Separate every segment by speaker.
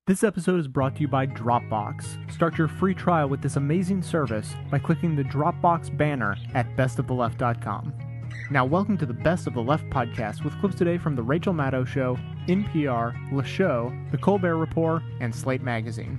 Speaker 1: This episode is brought to you by Dropbox. Start your free trial with this amazing service by clicking the Dropbox banner at bestoftheleft.com. Now, welcome to the Best of the Left podcast with clips today from The Rachel Maddow Show, NPR, Le Show, The Colbert Report, and Slate Magazine.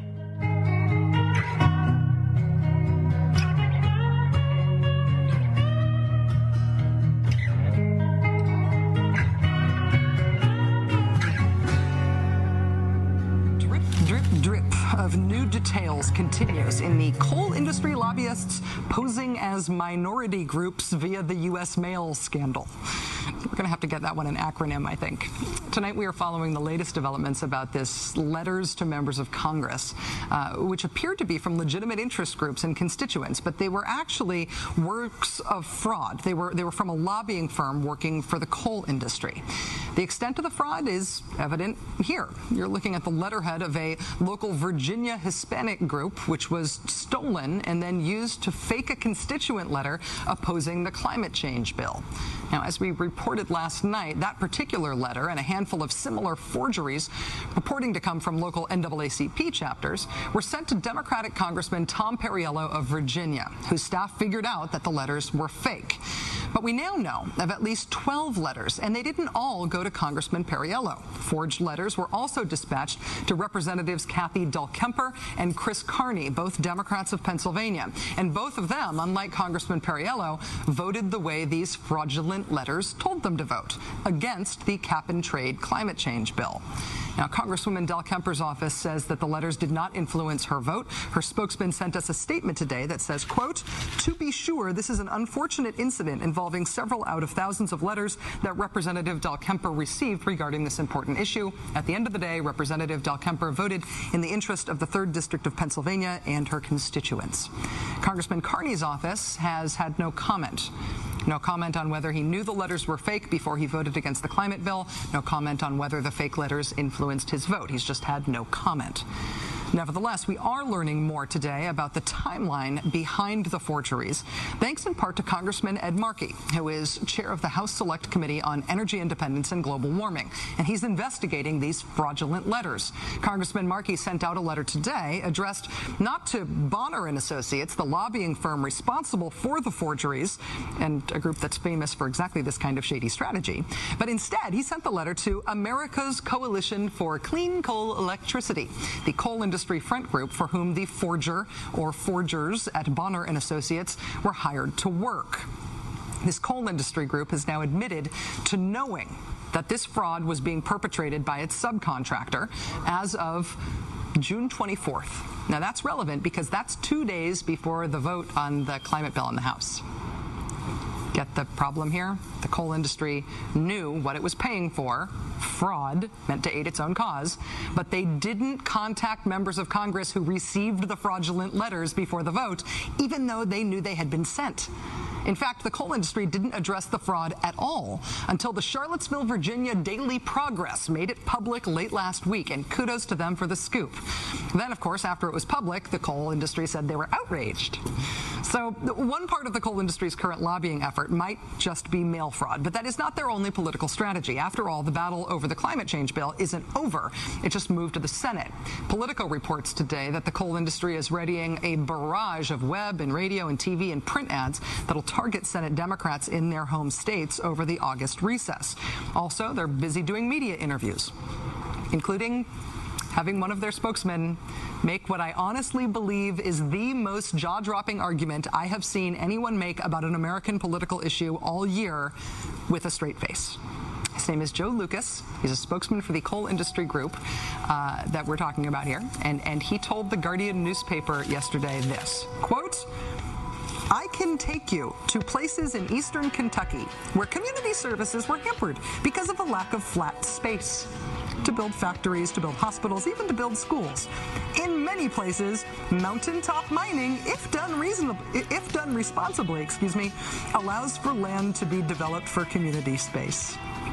Speaker 2: Of new details continues in the coal industry lobbyists posing as minority groups via the U.S. mail scandal. We're going to have to get that one an acronym, I think. Tonight we are following the latest developments about this letters to members of Congress, which appeared to be from legitimate interest groups and constituents, but they were actually works of fraud. They were from a lobbying firm working for the coal industry. The extent of the fraud is evident here. You're looking at the letterhead of a local Virginia Hispanic group, which was stolen and then used to fake a constituent letter opposing the climate change bill. Now, as we reported last night, that particular letter and a handful of similar forgeries purporting to come from local NAACP chapters were sent to Democratic Congressman Tom Perriello of Virginia, whose staff figured out that the letters were fake. But we now know of at least 12 letters, and they didn't all go to Congressman Perriello. Forged letters were also dispatched to Representatives Kathy Dahlkemper and Chris Carney, both Democrats of Pennsylvania. And both of them, unlike Congressman Perriello, voted the way these fraudulent letters told them to vote, against the cap-and-trade climate change bill. Now, Congresswoman Dahlkemper's office says that the letters did not influence her vote. Her spokesman sent us a statement today that says, quote, "To be sure, this is an unfortunate incident involving several out of thousands of letters that Representative Dahlkemper received regarding this important issue. At the end of the day, Representative Dahlkemper voted in the interest of the 3rd District of Pennsylvania and her constituents." Congressman Carney's office has had no comment. No comment on whether he knew the letters were fake before he voted against the climate bill. No comment on whether the fake letters influenced his vote. He's just had no comment. Nevertheless, we are learning more today about the timeline behind the forgeries, thanks in part to Congressman Ed Markey, who is chair of the House Select Committee on Energy Independence and Global Warming, and he's investigating these fraudulent letters. Congressman Markey sent out a letter today addressed not to Bonner and Associates, the lobbying firm responsible for the forgeries, and a group that's famous for exactly this kind of shady strategy, but instead he sent the letter to America's Coalition for Clean Coal Electricity, the coal industry front group for whom the forger or forgers at Bonner and Associates were hired to work. This coal industry group has now admitted to knowing that this fraud was being perpetrated by its subcontractor as of June 24th. Now that's relevant because that's 2 days before the vote on the climate bill in the House. Get the problem here? The coal industry knew what it was paying for, fraud meant to aid its own cause, but they didn't contact members of Congress who received the fraudulent letters before the vote, even though they knew they had been sent. In fact, the coal industry didn't address the fraud at all until the Charlottesville, Virginia Daily Progress made it public late last week, and kudos to them for the scoop. Then, of course, after it was public, the coal industry said they were outraged. So one part of the coal industry's current lobbying effort might just be mail fraud, but that is not their only political strategy. After all, the battle over the climate change bill isn't over. It just moved to the Senate. Politico reports today that the coal industry is readying a barrage of web and radio and TV and print ads that'll target Senate Democrats in their home states over the August recess. Also, they're busy doing media interviews, including having one of their spokesmen make what I honestly believe is the most jaw-dropping argument I have seen anyone make about an American political issue all year with a straight face. His name is Joe Lucas. He's a spokesman for the coal industry group that we're talking about here. And he told the Guardian newspaper yesterday this, quote, "I can take you to places in eastern Kentucky where community services were hampered because of a lack of flat space. To build factories, to build hospitals, even to build schools. In many places, mountaintop mining, if done responsibly, allows for land to be developed for community space."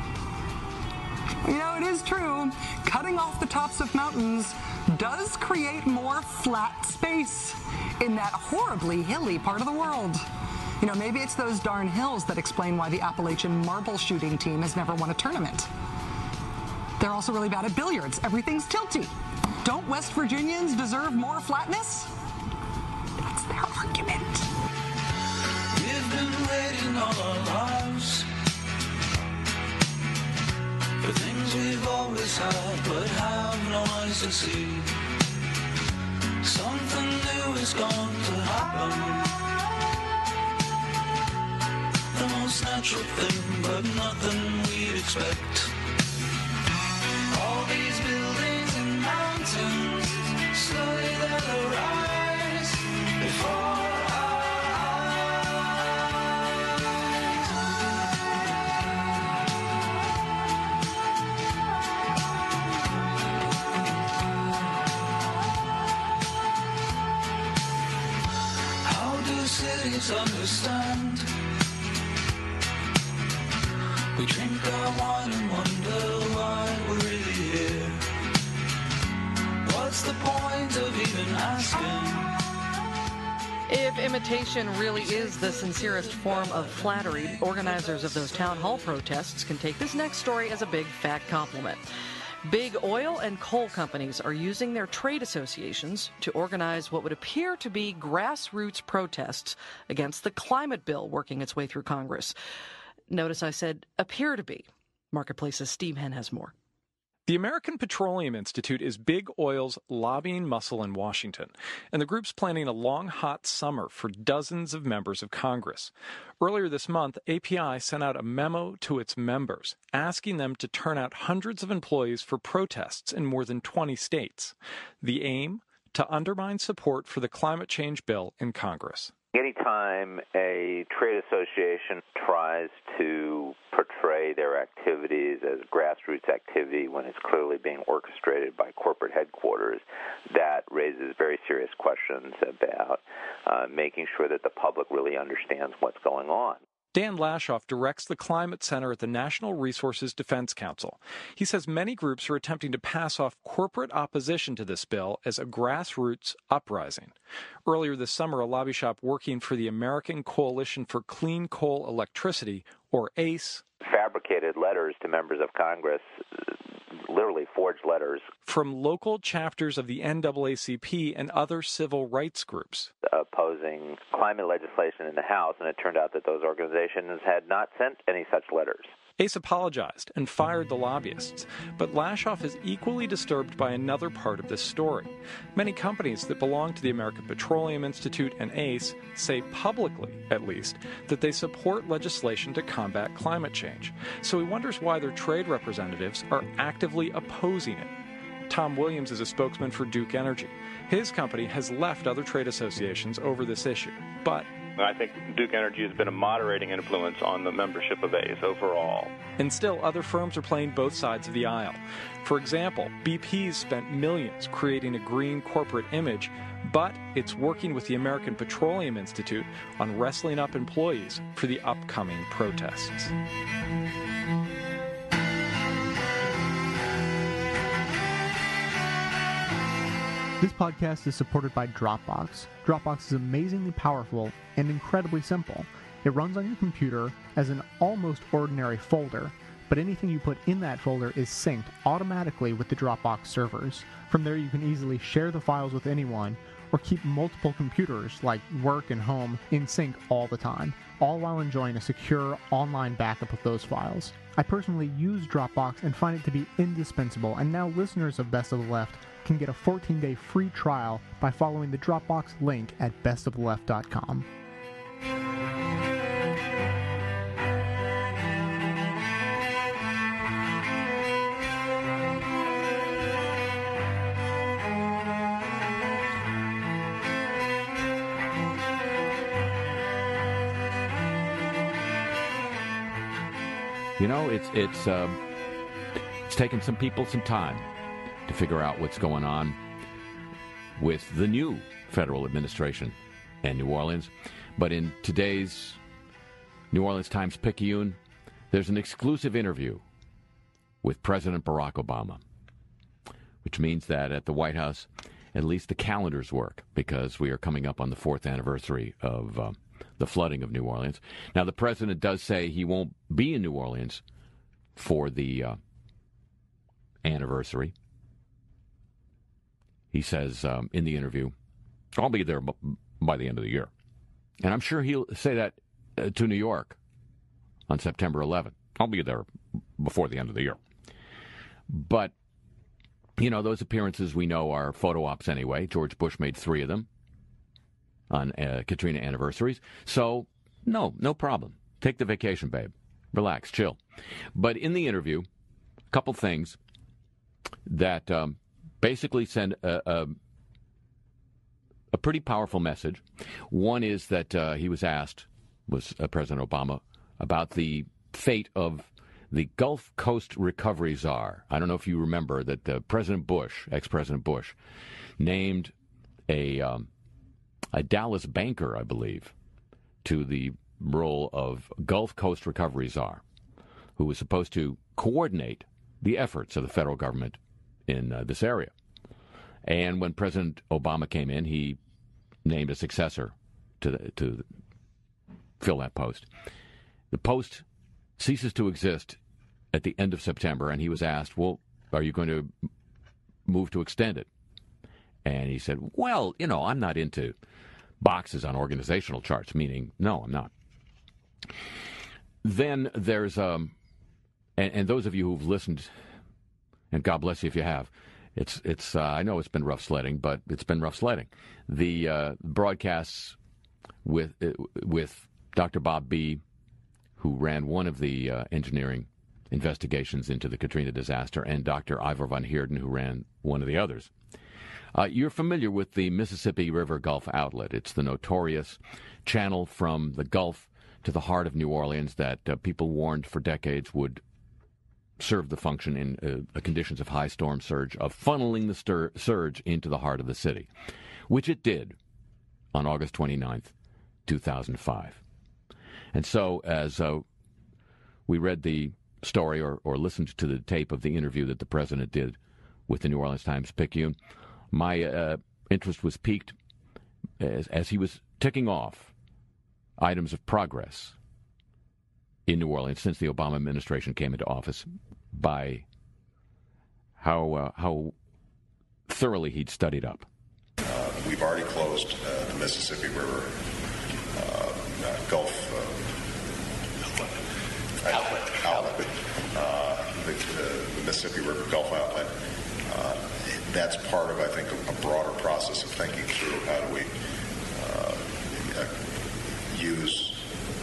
Speaker 2: You know, it is true. Cutting off the tops of mountains does create more flat space in that horribly hilly part of the world. You know, maybe it's those darn hills that explain why the Appalachian marble shooting team has never won a tournament. They're also really bad at billiards. Everything's tilty. Don't West Virginians deserve more flatness? That's their argument.
Speaker 3: We've been waiting all our lives for things we've always had, but have no eyes to see. Something new is going to happen. The most natural thing, but nothing we'd expect. All these buildings and mountains, slowly they'll arise before our eyes. How do cities understand? We drink our wine and wonder why we're really here. What's the point of even asking?
Speaker 4: If imitation really is the sincerest form of flattery, organizers of those town hall protests can take this next story as a big fat compliment. Big oil and coal companies are using their trade associations to organize what would appear to be grassroots protests against the climate bill working its way through Congress. Notice I said appear to be. Marketplace's Steve Henn has more.
Speaker 5: The American Petroleum Institute is big oil's lobbying muscle in Washington, and the group's planning a long, hot summer for dozens of members of Congress. Earlier this month, API sent out a memo to its members asking them to turn out hundreds of employees for protests in more than 20 states. The aim? To undermine support for the climate change bill in Congress.
Speaker 6: Anytime a trade association tries to portray their activities as grassroots activity when it's clearly being orchestrated by corporate headquarters, that raises very serious questions about making sure that the public really understands what's going on.
Speaker 5: Dan Lashoff directs the Climate Center at the National Resources Defense Council. He says many groups are attempting to pass off corporate opposition to this bill as a grassroots uprising. Earlier this summer, a lobby shop working for the American Coalition for Clean Coal Electricity, or ACE,
Speaker 6: fabricated letters to members of Congress, literally forged letters,
Speaker 5: from local chapters of the NAACP and other civil rights groups,
Speaker 6: opposing climate legislation in the House, and it turned out that those organizations had not sent any such letters.
Speaker 5: ACE apologized and fired the lobbyists, but Lashoff is equally disturbed by another part of this story. Many companies that belong to the American Petroleum Institute and ACE say publicly, at least, that they support legislation to combat climate change. So he wonders why their trade representatives are actively opposing it. Tom Williams is a spokesman for Duke Energy. His company has left other trade associations over this issue, but
Speaker 7: I think Duke Energy has been a moderating influence on the membership of ACE overall.
Speaker 5: And still, other firms are playing both sides of the aisle. For example, BP's spent millions creating a green corporate image, but it's working with the American Petroleum Institute on wrestling up employees for the upcoming protests.
Speaker 1: This podcast is supported by Dropbox. Dropbox is amazingly powerful and incredibly simple. It runs on your computer as an almost ordinary folder, but anything you put in that folder is synced automatically with the Dropbox servers. From there, you can easily share the files with anyone or keep multiple computers, like work and home, in sync all the time, all while enjoying a secure online backup of those files. I personally use Dropbox and find it to be indispensable, and now listeners of Best of the Left can get a 14-day free trial by following the Dropbox link at bestoftheleft.com.
Speaker 8: You know, it's taken some people some time to figure out what's going on with the new federal administration in New Orleans. But in today's New Orleans Times-Picayune, there's an exclusive interview with President Barack Obama, which means that at the White House, at least the calendars work, because we are coming up on the 4th anniversary of the flooding of New Orleans. Now, the president does say he won't be in New Orleans for the anniversary. he says in the interview, I'll be there by the end of the year. And I'm sure he'll say that to New York on September 11th. I'll be there before the end of the year. But, you know, those appearances we know are photo ops anyway. George Bush made 3 of them on Katrina anniversaries. So, no problem. Take the vacation, babe. Relax, chill. But in the interview, a couple things that basically send a pretty powerful message. One is that he was asked, President Obama, about the fate of the Gulf Coast Recovery Czar. I don't know if you remember that President Bush, ex-President Bush, named a Dallas banker, I believe, to the role of Gulf Coast Recovery Czar, who was supposed to coordinate the efforts of the federal government in this area. And when President Obama came in, he named a successor to fill that post. The post ceases to exist at the end of September, and he was asked, well, are you going to move to extend it? And he said, well, you know, I'm not into boxes on organizational charts, meaning, no, I'm not. Then there's, and those of you who've listened, and God bless you if you have, it's I know it's been rough sledding, but it's been rough sledding. The broadcasts with Dr. Bob B., who ran one of the engineering investigations into the Katrina disaster, and Dr. Ivor Van Heerden, who ran one of the others. You're familiar with the Mississippi River Gulf outlet. It's the notorious channel from the Gulf to the heart of New Orleans that people warned for decades would serve the function in conditions of high storm surge, of funneling the surge into the heart of the city, which it did on August 29th, 2005. And so as we read the story or listened to the tape of the interview that the president did with the New Orleans Times-Picayune, my interest was piqued as he was ticking off items of progress in New Orleans since the Obama administration came into office by how thoroughly he'd studied up.
Speaker 9: We've already closed the Mississippi River Gulf outlet. The Mississippi River Gulf outlet. That's part of, I think, a broader process of thinking through how do we use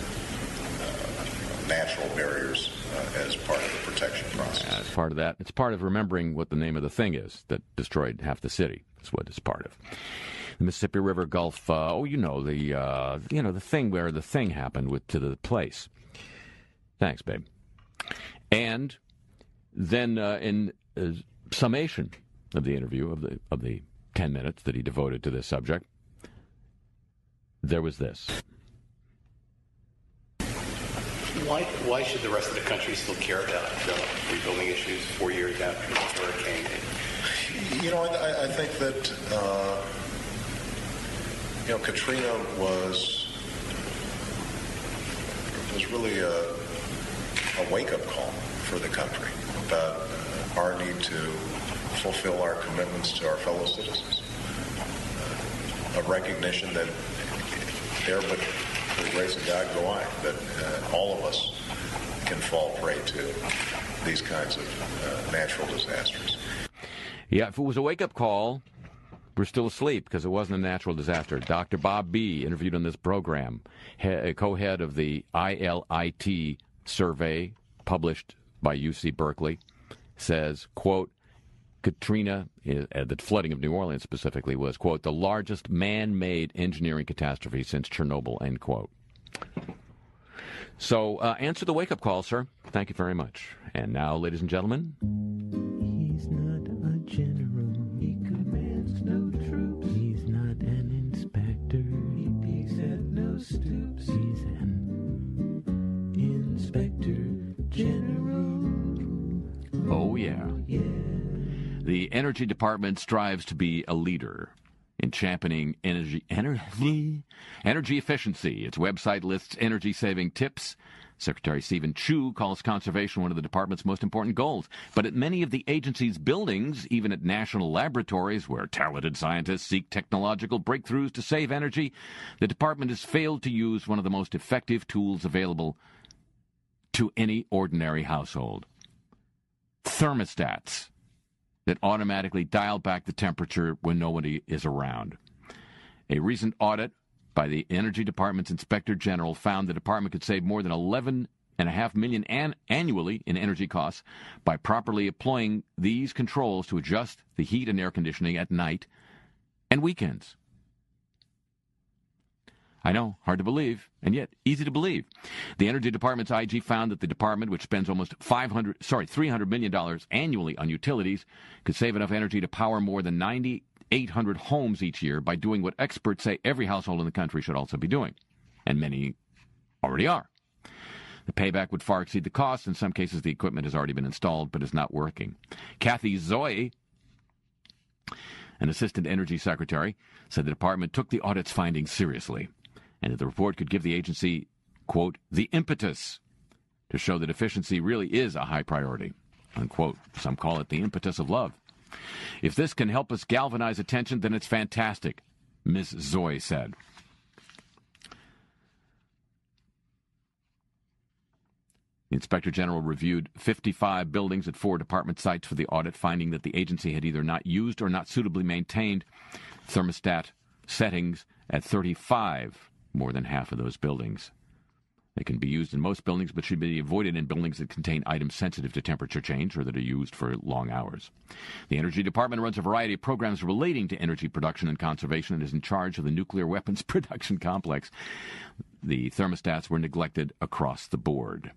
Speaker 9: natural barriers as part of the protection process.
Speaker 8: As part of that, it's part of remembering what the name of the thing is that destroyed half the city. That's what it's part of. The Mississippi River Gulf. The thing where the thing happened to the place. Thanks, babe. And then in summation of the interview of the 10 minutes that he devoted to this subject, there was this.
Speaker 10: Why should the rest of the country still care about the rebuilding issues 4 years after the hurricane?
Speaker 9: You know, I think that Katrina was really a wake-up call for the country about our need to fulfill our commitments to our fellow citizens. A recognition that there but the grace of God go I, that all of us can fall prey to these kinds of natural disasters.
Speaker 8: Yeah, if it was a wake-up call, we're still asleep because it wasn't a natural disaster. Dr. Bob B., interviewed on this program, co-head of the ILIT survey published by UC Berkeley, says, quote, Katrina, the flooding of New Orleans specifically, was, quote, the largest man-made engineering catastrophe since Chernobyl, end quote. So answer the wake-up call, sir. Thank you very much. And now, ladies and gentlemen.
Speaker 11: He's not a general. He commands no troops. He's not an inspector. He peeks at no stoops. He's an inspector general.
Speaker 8: Oh, yeah. The Energy Department strives to be a leader in championing energy efficiency. Its website lists energy-saving tips, Secretary Stephen Chu calls conservation one of the department's most important goals. But at many of the agency's buildings, even at national laboratories where talented scientists seek technological breakthroughs to save energy, the department has failed to use one of the most effective tools available to any ordinary household: thermostats that automatically dial back the temperature when nobody is around. A recent audit by the Energy Department's Inspector General found the department could save more than $11.5 million annually in energy costs by properly employing these controls to adjust the heat and air conditioning at night and weekends. I know, hard to believe, and yet easy to believe. The Energy Department's IG found that the department, which spends almost $300 million annually on utilities, could save enough energy to power more than 9,800 homes each year by doing what experts say every household in the country should also be doing, and many already are. The payback would far exceed the cost. In some cases, the equipment has already been installed but is not working. Kathy Zoe, an assistant energy secretary, said the department took the audit's findings seriously, and that the report could give the agency, quote, the impetus to show that efficiency really is a high priority, unquote. Some call it the impetus of love. If this can help us galvanize attention, then it's fantastic, Ms. Zoe said. The Inspector General reviewed 55 buildings at 4 department sites for the audit, finding that the agency had either not used or not suitably maintained thermostat settings at 35, more than half of those buildings. They can be used in most buildings, but should be avoided in buildings that contain items sensitive to temperature change or that are used for long hours. The Energy Department runs a variety of programs relating to energy production and conservation and is in charge of the nuclear weapons production complex. The thermostats were neglected across the board.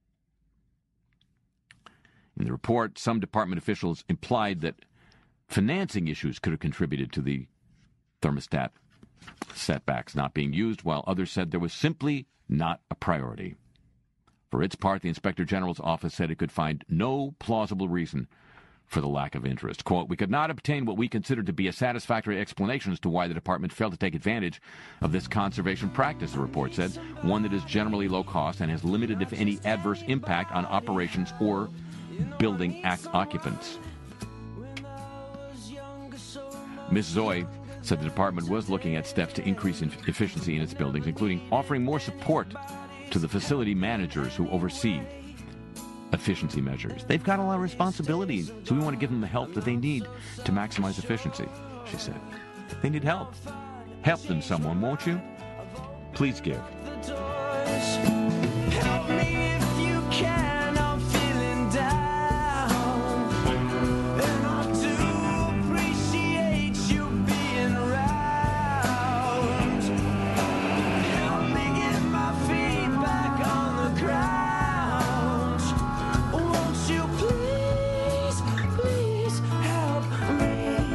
Speaker 8: In the report, some department officials implied that financing issues could have contributed to the thermostat setbacks not being used, while others said there was simply not a priority. For its part, the Inspector General's office said it could find no plausible reason for the lack of interest. Quote, we could not obtain what we considered to be a satisfactory explanation as to why the department failed to take advantage of this conservation practice, the report said, one that is generally low cost and has limited, if any, adverse impact on operations or building occupants. Ms. Zoe said the department was looking at steps to increase efficiency in its buildings, including offering more support to the facility managers who oversee efficiency measures. They've got a lot of responsibility, so we want to give them the help that they need to maximize efficiency, she said. They need help. Help them, someone, won't you? Please give.
Speaker 3: Help me if you can. I'm feeling down, and I do appreciate you being around. Help me get my feet back on the ground. Won't you please, please help me?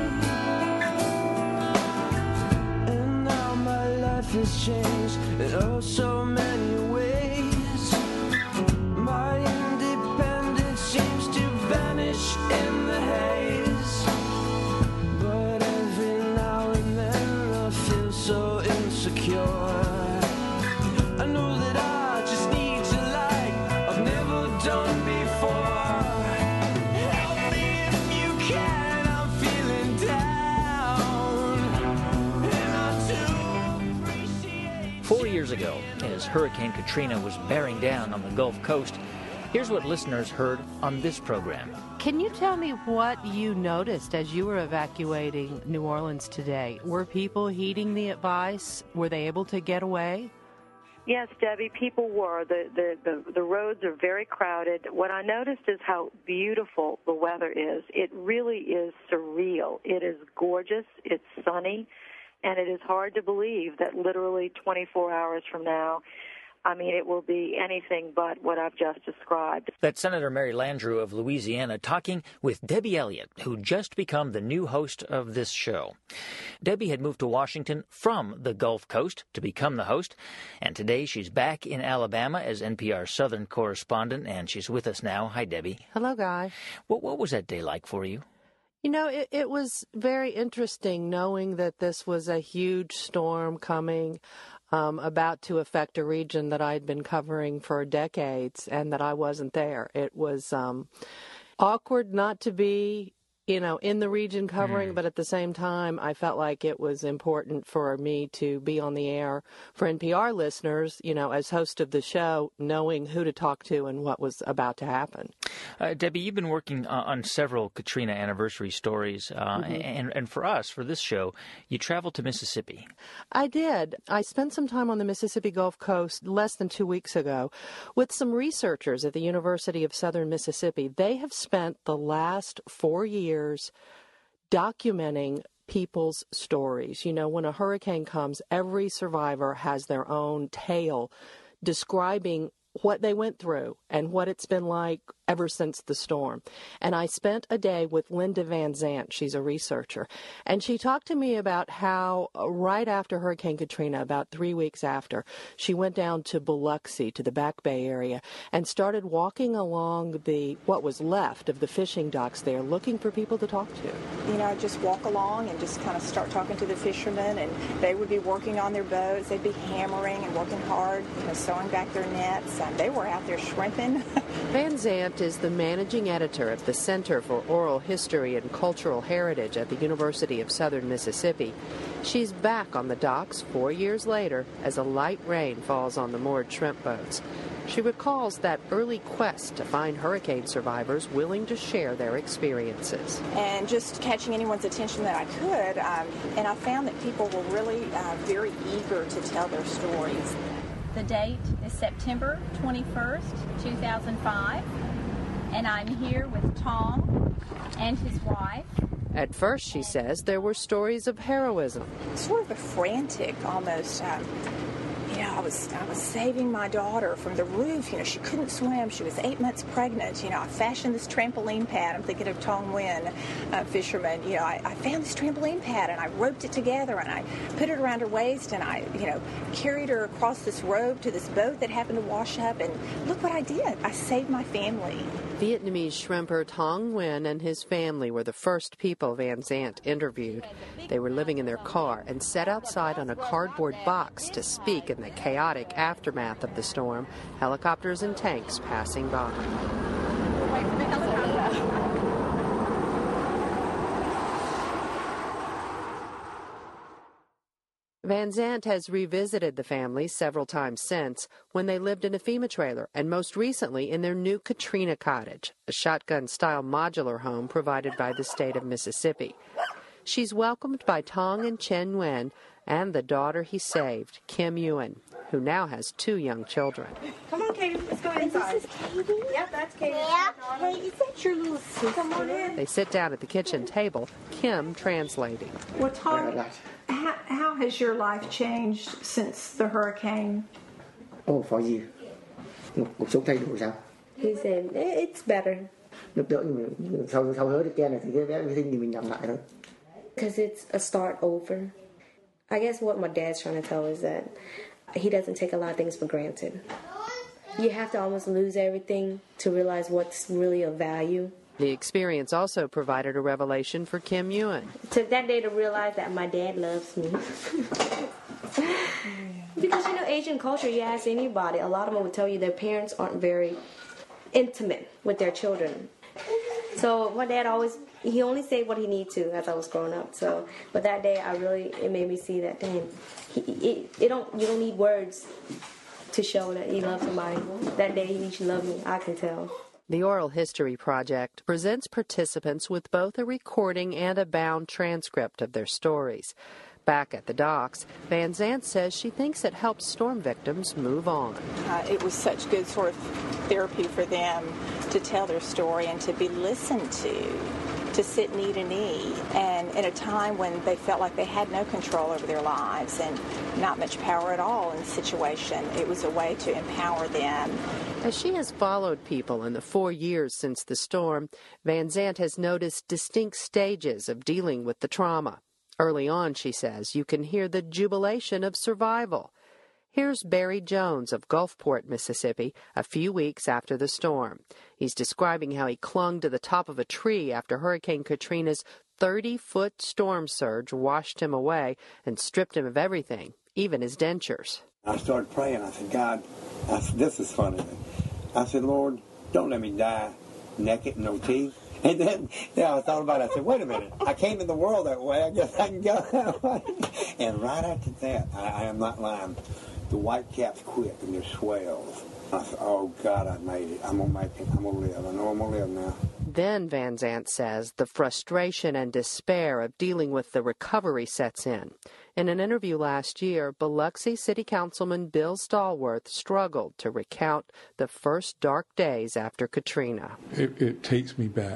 Speaker 3: And now my life has changed in oh so many ways. My independence seems to vanish in the haze. But every now and then I feel so insecure. I know that I just need to like I've never done before. Help me if you can, I'm feeling down, and I do appreciate
Speaker 12: 4 years ago, as Hurricane Katrina was bearing down on the Gulf Coast, here's what listeners heard on this program.
Speaker 13: Can you tell me what you noticed as you were evacuating New Orleans today? Were people heeding the advice? Were they able to get away?
Speaker 14: Yes, Debbie, people were. The roads are very crowded. What I noticed is how beautiful the weather is. It really is surreal. It is gorgeous. It's sunny. And it is hard to believe that literally 24 hours from now, I mean, it will be anything but what I've just described.
Speaker 12: That's Senator Mary Landrieu of Louisiana talking with Debbie Elliott, who just become the new host of this show. Debbie had moved to Washington from the Gulf Coast to become the host, and today she's back in Alabama as NPR's Southern correspondent, and she's with us now. Hi, Debbie.
Speaker 13: Hello, Guy.
Speaker 12: What was that day like for you?
Speaker 13: You know, it was very interesting knowing that this was a huge storm coming. about to affect a region that I'd been covering for decades and that I wasn't there. It was awkward not to be, in the region covering, but at the same time, I felt like it was important for me to be on the air for NPR listeners, as host of the show, knowing who to talk to and what was about to happen.
Speaker 12: Debbie, you've been working on several Katrina anniversary stories, and for us, for this show, you traveled to Mississippi.
Speaker 13: I did. I spent some time on the Mississippi Gulf Coast less than 2 weeks ago with some researchers at the University of Southern Mississippi. They have spent the last 4 years documenting people's stories. When a hurricane comes, every survivor has their own tale describing what they went through and what it's been like ever since the storm. And I spent a day with Linda Van Zant. She's a researcher. And she talked to me about how right after Hurricane Katrina, about 3 weeks after, she went down to Biloxi, to the Back Bay area, and started walking along what was left of the fishing docks there, looking for people to talk to.
Speaker 15: I'd just walk along and just kind of start talking to the fishermen, and they would be working on their boats. They'd be hammering and working hard, sewing back their nets. They were out there shrimping.
Speaker 13: Van Zant is the managing editor of the Center for Oral History and Cultural Heritage at the University of Southern Mississippi. She's back on the docks 4 years later as a light rain falls on the moored shrimp boats. She recalls that early quest to find hurricane survivors willing to share their experiences.
Speaker 15: And just catching anyone's attention that I could, and I found that people were really very eager to tell their stories.
Speaker 16: The date is September 21st, 2005, and I'm here with Tom and his wife.
Speaker 13: At first, she says, there were stories of heroism.
Speaker 15: Sort of a frantic, almost. I was saving my daughter from the roof. She couldn't swim. She was 8 months pregnant. I fashioned this trampoline pad. I'm thinking of Tong Nguyen, fisherman. I found this trampoline pad and I roped it together and I put it around her waist and I, carried her across this road to this boat that happened to wash up. And look what I did. I saved my family.
Speaker 13: Vietnamese shrimper Tong Nguyen and his family were the first people Van Zant interviewed. They were living in their car and sat outside on a cardboard box to speak in the chaotic aftermath of the storm, helicopters and tanks passing by. Van Zant has revisited the family several times since, when they lived in a FEMA trailer, and most recently in their new Katrina cottage, a shotgun-style modular home provided by the state of Mississippi. She's welcomed by Tong and Chen Nguyen and the daughter he saved, Kim Yuen, who now has 2 young children.
Speaker 17: Come on, Katie, let's go inside. This is Katie? Yep, that's Katie. Yeah. Hey, is that your little sister? Come on in.
Speaker 13: They sit down at the kitchen table, Kim translating.
Speaker 17: Well, Tom, how has your life changed since the hurricane?
Speaker 18: Oh, for you. Cuộc sống thay đổi sao?
Speaker 19: He said, it's better.
Speaker 18: Giúp đỡ nhưng sau hurricane này thì everything thì mình làm lại thôi.
Speaker 19: Because it's a start over. I guess what my dad's trying to tell is that he doesn't take a lot of things for granted. You have to almost lose everything to realize what's really of value.
Speaker 13: The experience also provided a revelation for Kim Yuen.
Speaker 19: It took that day to realize that my dad loves me. Because, Asian culture, you ask anybody, a lot of them would tell you their parents aren't very intimate with their children. So my dad he only said what he needed to as I was growing up. So, but that day, it made me see that, damn, you don't need words to show that you love somebody. That day, he should love me. I can tell.
Speaker 13: The Oral History Project presents participants with both a recording and a bound transcript of their stories. Back at the docks, Van Zant says she thinks it helps storm victims move on.
Speaker 15: It was such good sort of therapy for them to tell their story and to be listened to sit knee to knee, and in a time when they felt like they had no control over their lives and not much power at all in the situation. It was a way to empower them.
Speaker 13: As she has followed people in the 4 years since the storm, Van Zant has noticed distinct stages of dealing with the trauma. Early on, she says, you can hear the jubilation of survival. Here's Barry Jones of Gulfport, Mississippi, a few weeks after the storm. He's describing how he clung to the top of a tree after Hurricane Katrina's 30-foot storm surge washed him away and stripped him of everything, even his dentures.
Speaker 20: I started praying. I said, God, this is funny. I said, Lord, don't let me die naked, no teeth. And then I thought about it. I said, wait a minute. I came in the world that way. I guess I can go that way. And right after that, I am not lying, the white caps quit and there's swells. I said, oh, God, I made it. I'm going to make it. I'm going to live. I know I'm going to live now.
Speaker 13: Then, Van Zandt says, the frustration and despair of dealing with the recovery sets in. In an interview last year, Biloxi City Councilman Bill Stallworth struggled to recount the first dark days after Katrina.
Speaker 21: It takes me back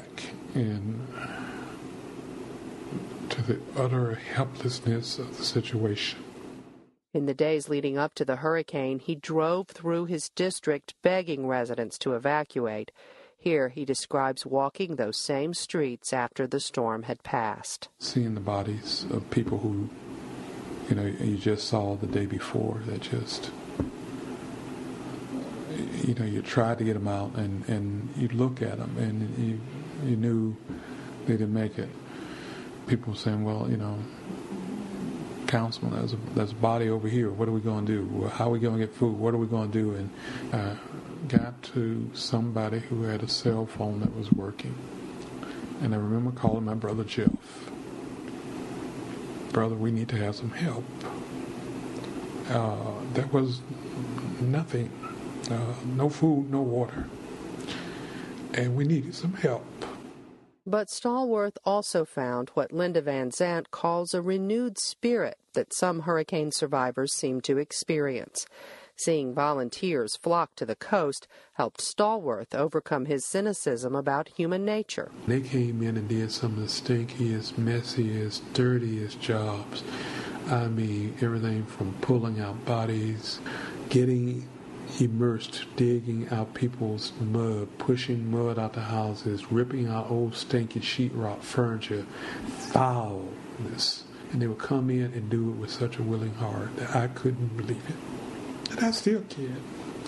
Speaker 21: to the utter helplessness of the situation.
Speaker 13: In the days leading up to the hurricane, he drove through his district begging residents to evacuate. Here he describes walking those same streets after the storm had passed.
Speaker 21: Seeing the bodies of people who, you just saw the day before that just, you tried to get them out and you look at them and you knew they didn't make it. People saying, well, Councilman, there's a body over here. What are we going to do? Well, how are we going to get food? What are we going to do? And got to somebody who had a cell phone that was working. And I remember calling my brother Jeff. Brother, we need to have some help. There was nothing, no food, no water. And we needed some help.
Speaker 13: But Stallworth also found what Linda Van Zandt calls a renewed spirit that some hurricane survivors seem to experience. Seeing volunteers flock to the coast helped Stallworth overcome his cynicism about human nature.
Speaker 21: They came in and did some of the stinkiest, messiest, dirtiest jobs. I mean, everything from pulling out bodies, getting immersed, digging out people's mud, pushing mud out the houses, ripping out old stinky sheetrock furniture, foulness. And they would come in and do it with such a willing heart that I couldn't believe it. And I still can't.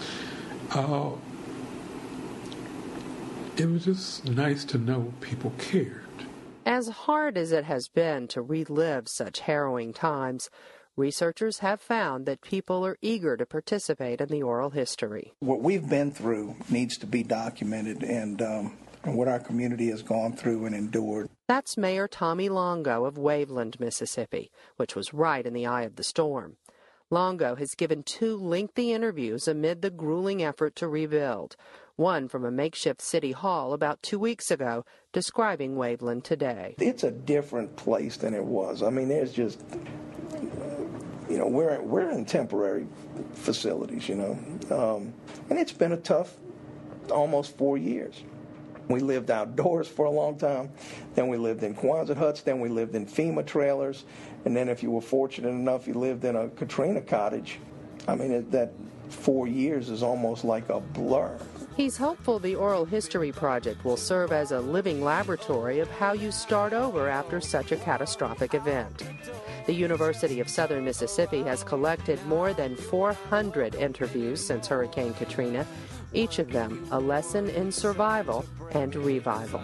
Speaker 21: It was just nice to know people cared.
Speaker 13: As hard as it has been to relive such harrowing times, researchers have found that people are eager to participate in the oral history.
Speaker 22: What we've been through needs to be documented, and what our community has gone through and endured.
Speaker 13: That's Mayor Tommy Longo of Waveland, Mississippi, which was right in the eye of the storm. Longo has given 2 lengthy interviews amid the grueling effort to rebuild. One from a makeshift city hall about 2 weeks ago, describing Waveland today.
Speaker 22: It's a different place than it was. I mean, there's just... we're in temporary facilities, and it's been a tough almost 4 years. We lived outdoors for a long time, then we lived in Quonset huts, then we lived in FEMA trailers, and then if you were fortunate enough, you lived in a Katrina cottage. I mean, that 4 years is almost like a blur.
Speaker 13: He's hopeful the Oral History Project will serve as a living laboratory of how you start over after such a catastrophic event. The University of Southern Mississippi has collected more than 400 interviews since Hurricane Katrina, each of them a lesson in survival and revival.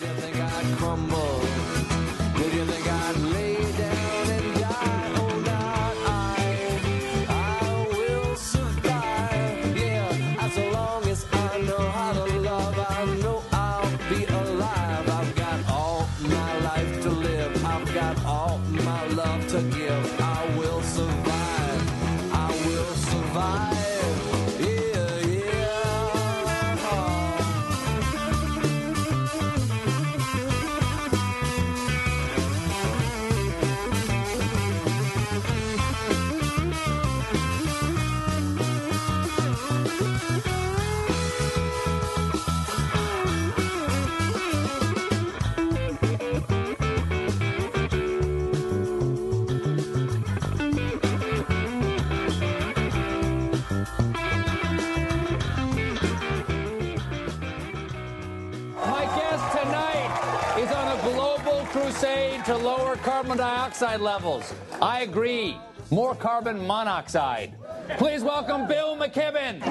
Speaker 23: To lower carbon dioxide levels. I agree. More carbon monoxide. Please welcome Bill McKibben.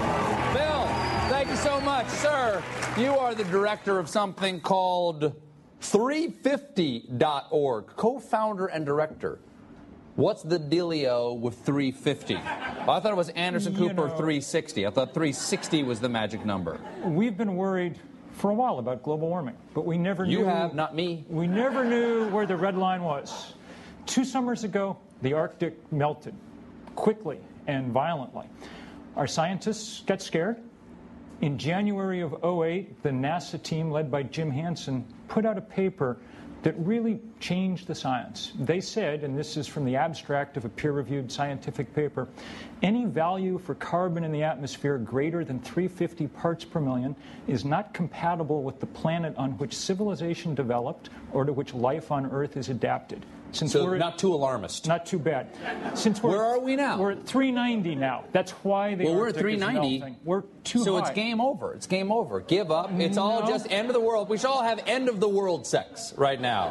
Speaker 23: Bill, thank you so much. Sir, you are the director of something called 350.org, co-founder and director. What's the dealio with 350? Well, I thought it was Anderson Cooper 360. I thought 360 was the magic number.
Speaker 2: We've been worried for a while about global warming, but we never knew.
Speaker 23: You have, not me.
Speaker 2: We never knew where the red line was. 2 summers ago, the Arctic melted quickly and violently. Our scientists got scared. In January of 2008, the NASA team led by Jim Hansen put out a paper that really changed the science. They said, and this is from the abstract of a peer-reviewed scientific paper, any value for carbon in the atmosphere greater than 350 parts per million is not compatible with the planet on which civilization developed or to which life on Earth is adapted.
Speaker 23: So we're not too alarmist.
Speaker 2: Not too bad.
Speaker 23: Where are we now?
Speaker 2: We're at 390 now. That's why the
Speaker 23: we're at
Speaker 2: Arctic
Speaker 23: 390.
Speaker 2: is melting. We're too
Speaker 23: so
Speaker 2: high.
Speaker 23: It's game over. It's game over. Give up. It's all just end of the world. We should all have end of the world sex right now.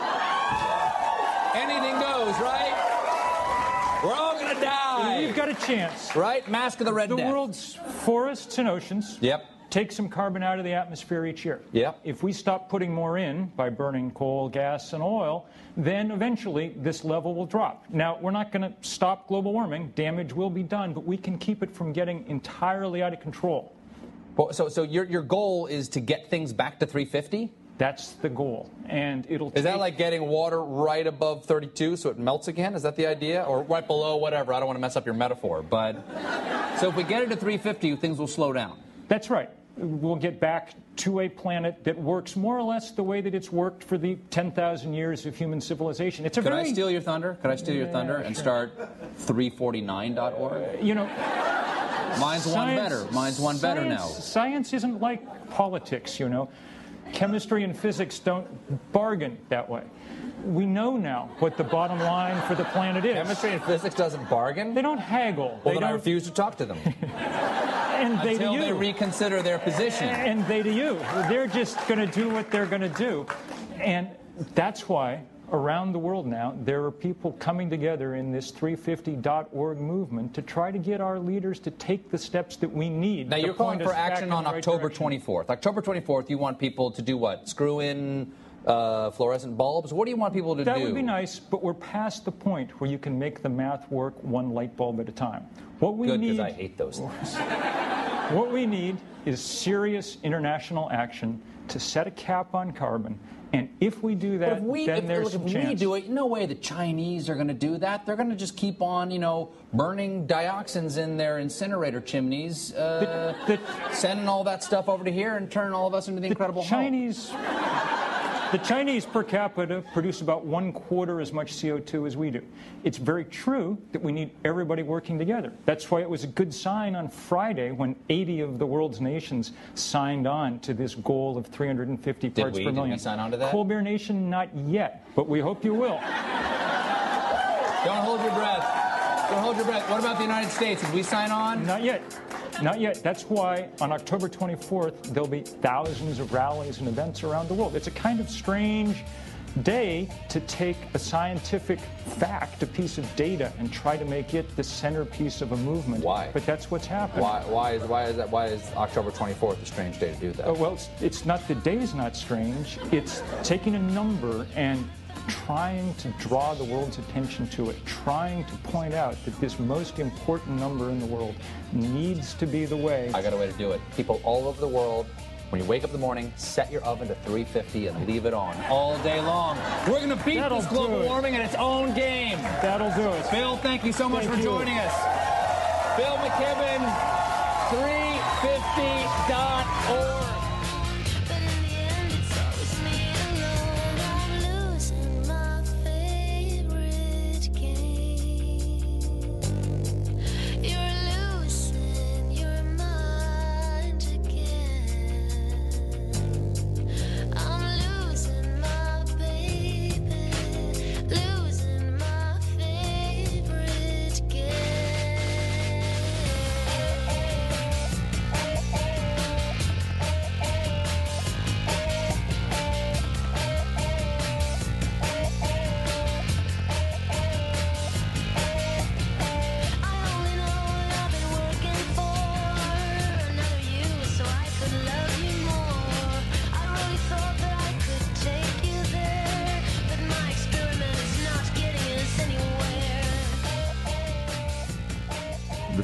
Speaker 23: Anything goes, right? We're all going to die.
Speaker 2: We've got a chance.
Speaker 23: Right? Mask of the Red Death.
Speaker 2: The world's forests and oceans.
Speaker 23: Yep.
Speaker 2: Take some carbon out of the atmosphere each year.
Speaker 23: Yep.
Speaker 2: If we stop putting more in by burning coal, gas, and oil, then eventually this level will drop. Now, we're not going to stop global warming. Damage will be done, but we can keep it from getting entirely out of control.
Speaker 23: Well, so your goal is to get things back to 350?
Speaker 2: That's the goal, and it'll.
Speaker 23: Is that like getting water right above 32 so it melts again? Is that the idea, or right below? Whatever. I don't want to mess up your metaphor, but so if we get it to 350, things will slow down.
Speaker 2: That's right. We'll get back to a planet that works more or less the way that it's worked for the 10,000 years of human civilization. It's a
Speaker 23: Could I steal your thunder? Could I steal your thunder and start 349.org?
Speaker 2: You know,
Speaker 23: mine's one better. Mine's one better now.
Speaker 2: Science isn't like politics, you know. Chemistry and physics don't bargain that way. We know now what the bottom line for the planet is.
Speaker 23: Chemistry and physics doesn't bargain?
Speaker 2: They don't haggle.
Speaker 23: Well, then I refuse to talk to them.
Speaker 2: And they
Speaker 23: Until
Speaker 2: to you.
Speaker 23: they reconsider their position.
Speaker 2: And they to you. They're just going to do what they're going to do. And that's why around the world now there are people coming together in this 350.org movement to try to get our leaders to take the steps that we need.
Speaker 23: Now, you're calling for action on October
Speaker 2: 24th.
Speaker 23: 24th. October 24th, you want people to do what? Screw in fluorescent bulbs? What do you want people to do?
Speaker 2: That would be nice, but we're past the point where you can make the math work one light bulb at a time. What we
Speaker 23: Good,
Speaker 2: need,
Speaker 23: because I hate those things.
Speaker 2: What we need is serious international action to set a cap on carbon. And if we do that, then there's some chance.
Speaker 23: If we do it, no way the Chinese are going to do that. They're going to just keep on, burning dioxins in their incinerator chimneys, sending all that stuff over to here and turning all of us into the Incredible Hulk.
Speaker 2: The Chinese per capita produce about 1/4 as much CO2 as we do. It's very true that we need everybody working together. That's why it was a good sign on Friday when 80 of the world's nations signed on to this goal of 350 parts per million.
Speaker 23: Did we sign on to that?
Speaker 2: Colbert Nation, not yet, but we hope you will.
Speaker 23: Don't hold your breath. Don't hold your breath. What about the United States? Did we sign on?
Speaker 2: Not yet. Not yet. That's why on October 24th, there'll be thousands of rallies and events around the world. It's a kind of strange day to take a scientific fact, a piece of data, and try to make it the centerpiece of a movement.
Speaker 23: Why?
Speaker 2: But that's what's happening.
Speaker 23: Why is October 24th a strange day to do that?
Speaker 2: Well, it's not, the day's not strange. It's taking a number and trying to draw the world's attention to it, trying to point out that this most important number in the world needs to be the way.
Speaker 23: I got a way to do it. People all over the world, when you wake up in the morning, set your oven to 350 and leave it on all day long. We're going to beat this global warming in its own game.
Speaker 2: That'll do it.
Speaker 23: Bill, thank you so much for joining us. Bill McKibben, 350.org.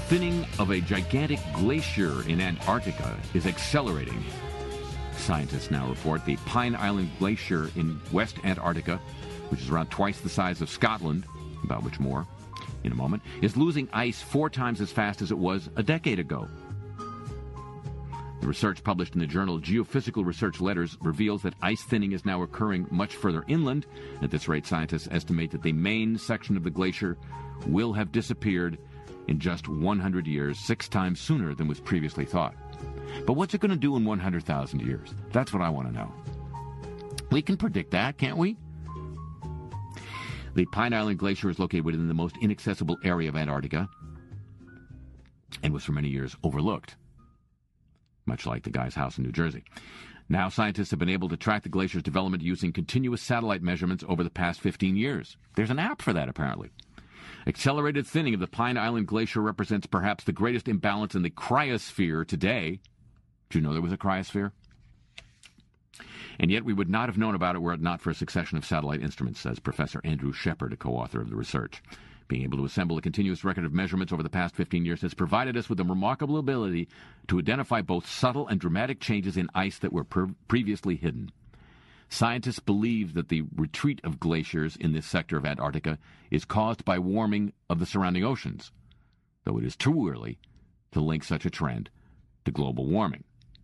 Speaker 8: thinning of a gigantic glacier in Antarctica is accelerating. Scientists now report the Pine Island Glacier in West Antarctica, which is around twice the size of Scotland, about which more in a moment, is losing ice 4 times as fast as it was a decade ago. The research published in the journal Geophysical Research Letters reveals that ice thinning is now occurring much further inland. At this rate, scientists estimate that the main section of the glacier will have disappeared in just 100 years, 6 times sooner than was previously thought. But what's it going to do in 100,000 years? That's what I want to know. We can predict that, can't we? The Pine Island Glacier is located within the most inaccessible area of Antarctica and was for many years overlooked, much like the guy's house in New Jersey. Now scientists have been able to track the glacier's development using continuous satellite measurements over the past 15 years. There's an app for that, apparently. Accelerated thinning of the Pine Island Glacier represents perhaps the greatest imbalance in the cryosphere today. Do you know there was a cryosphere? And yet we would not have known about it were it not for a succession of satellite instruments, says Professor Andrew Shepard, a co-author of the research. Being able to assemble a continuous record of measurements over the past 15 years has provided us with a remarkable ability to identify both subtle and dramatic changes in ice that were previously hidden. Scientists believe that the retreat of glaciers in this sector of Antarctica is caused by warming of the surrounding oceans, though it is too early to link such a trend to global warming.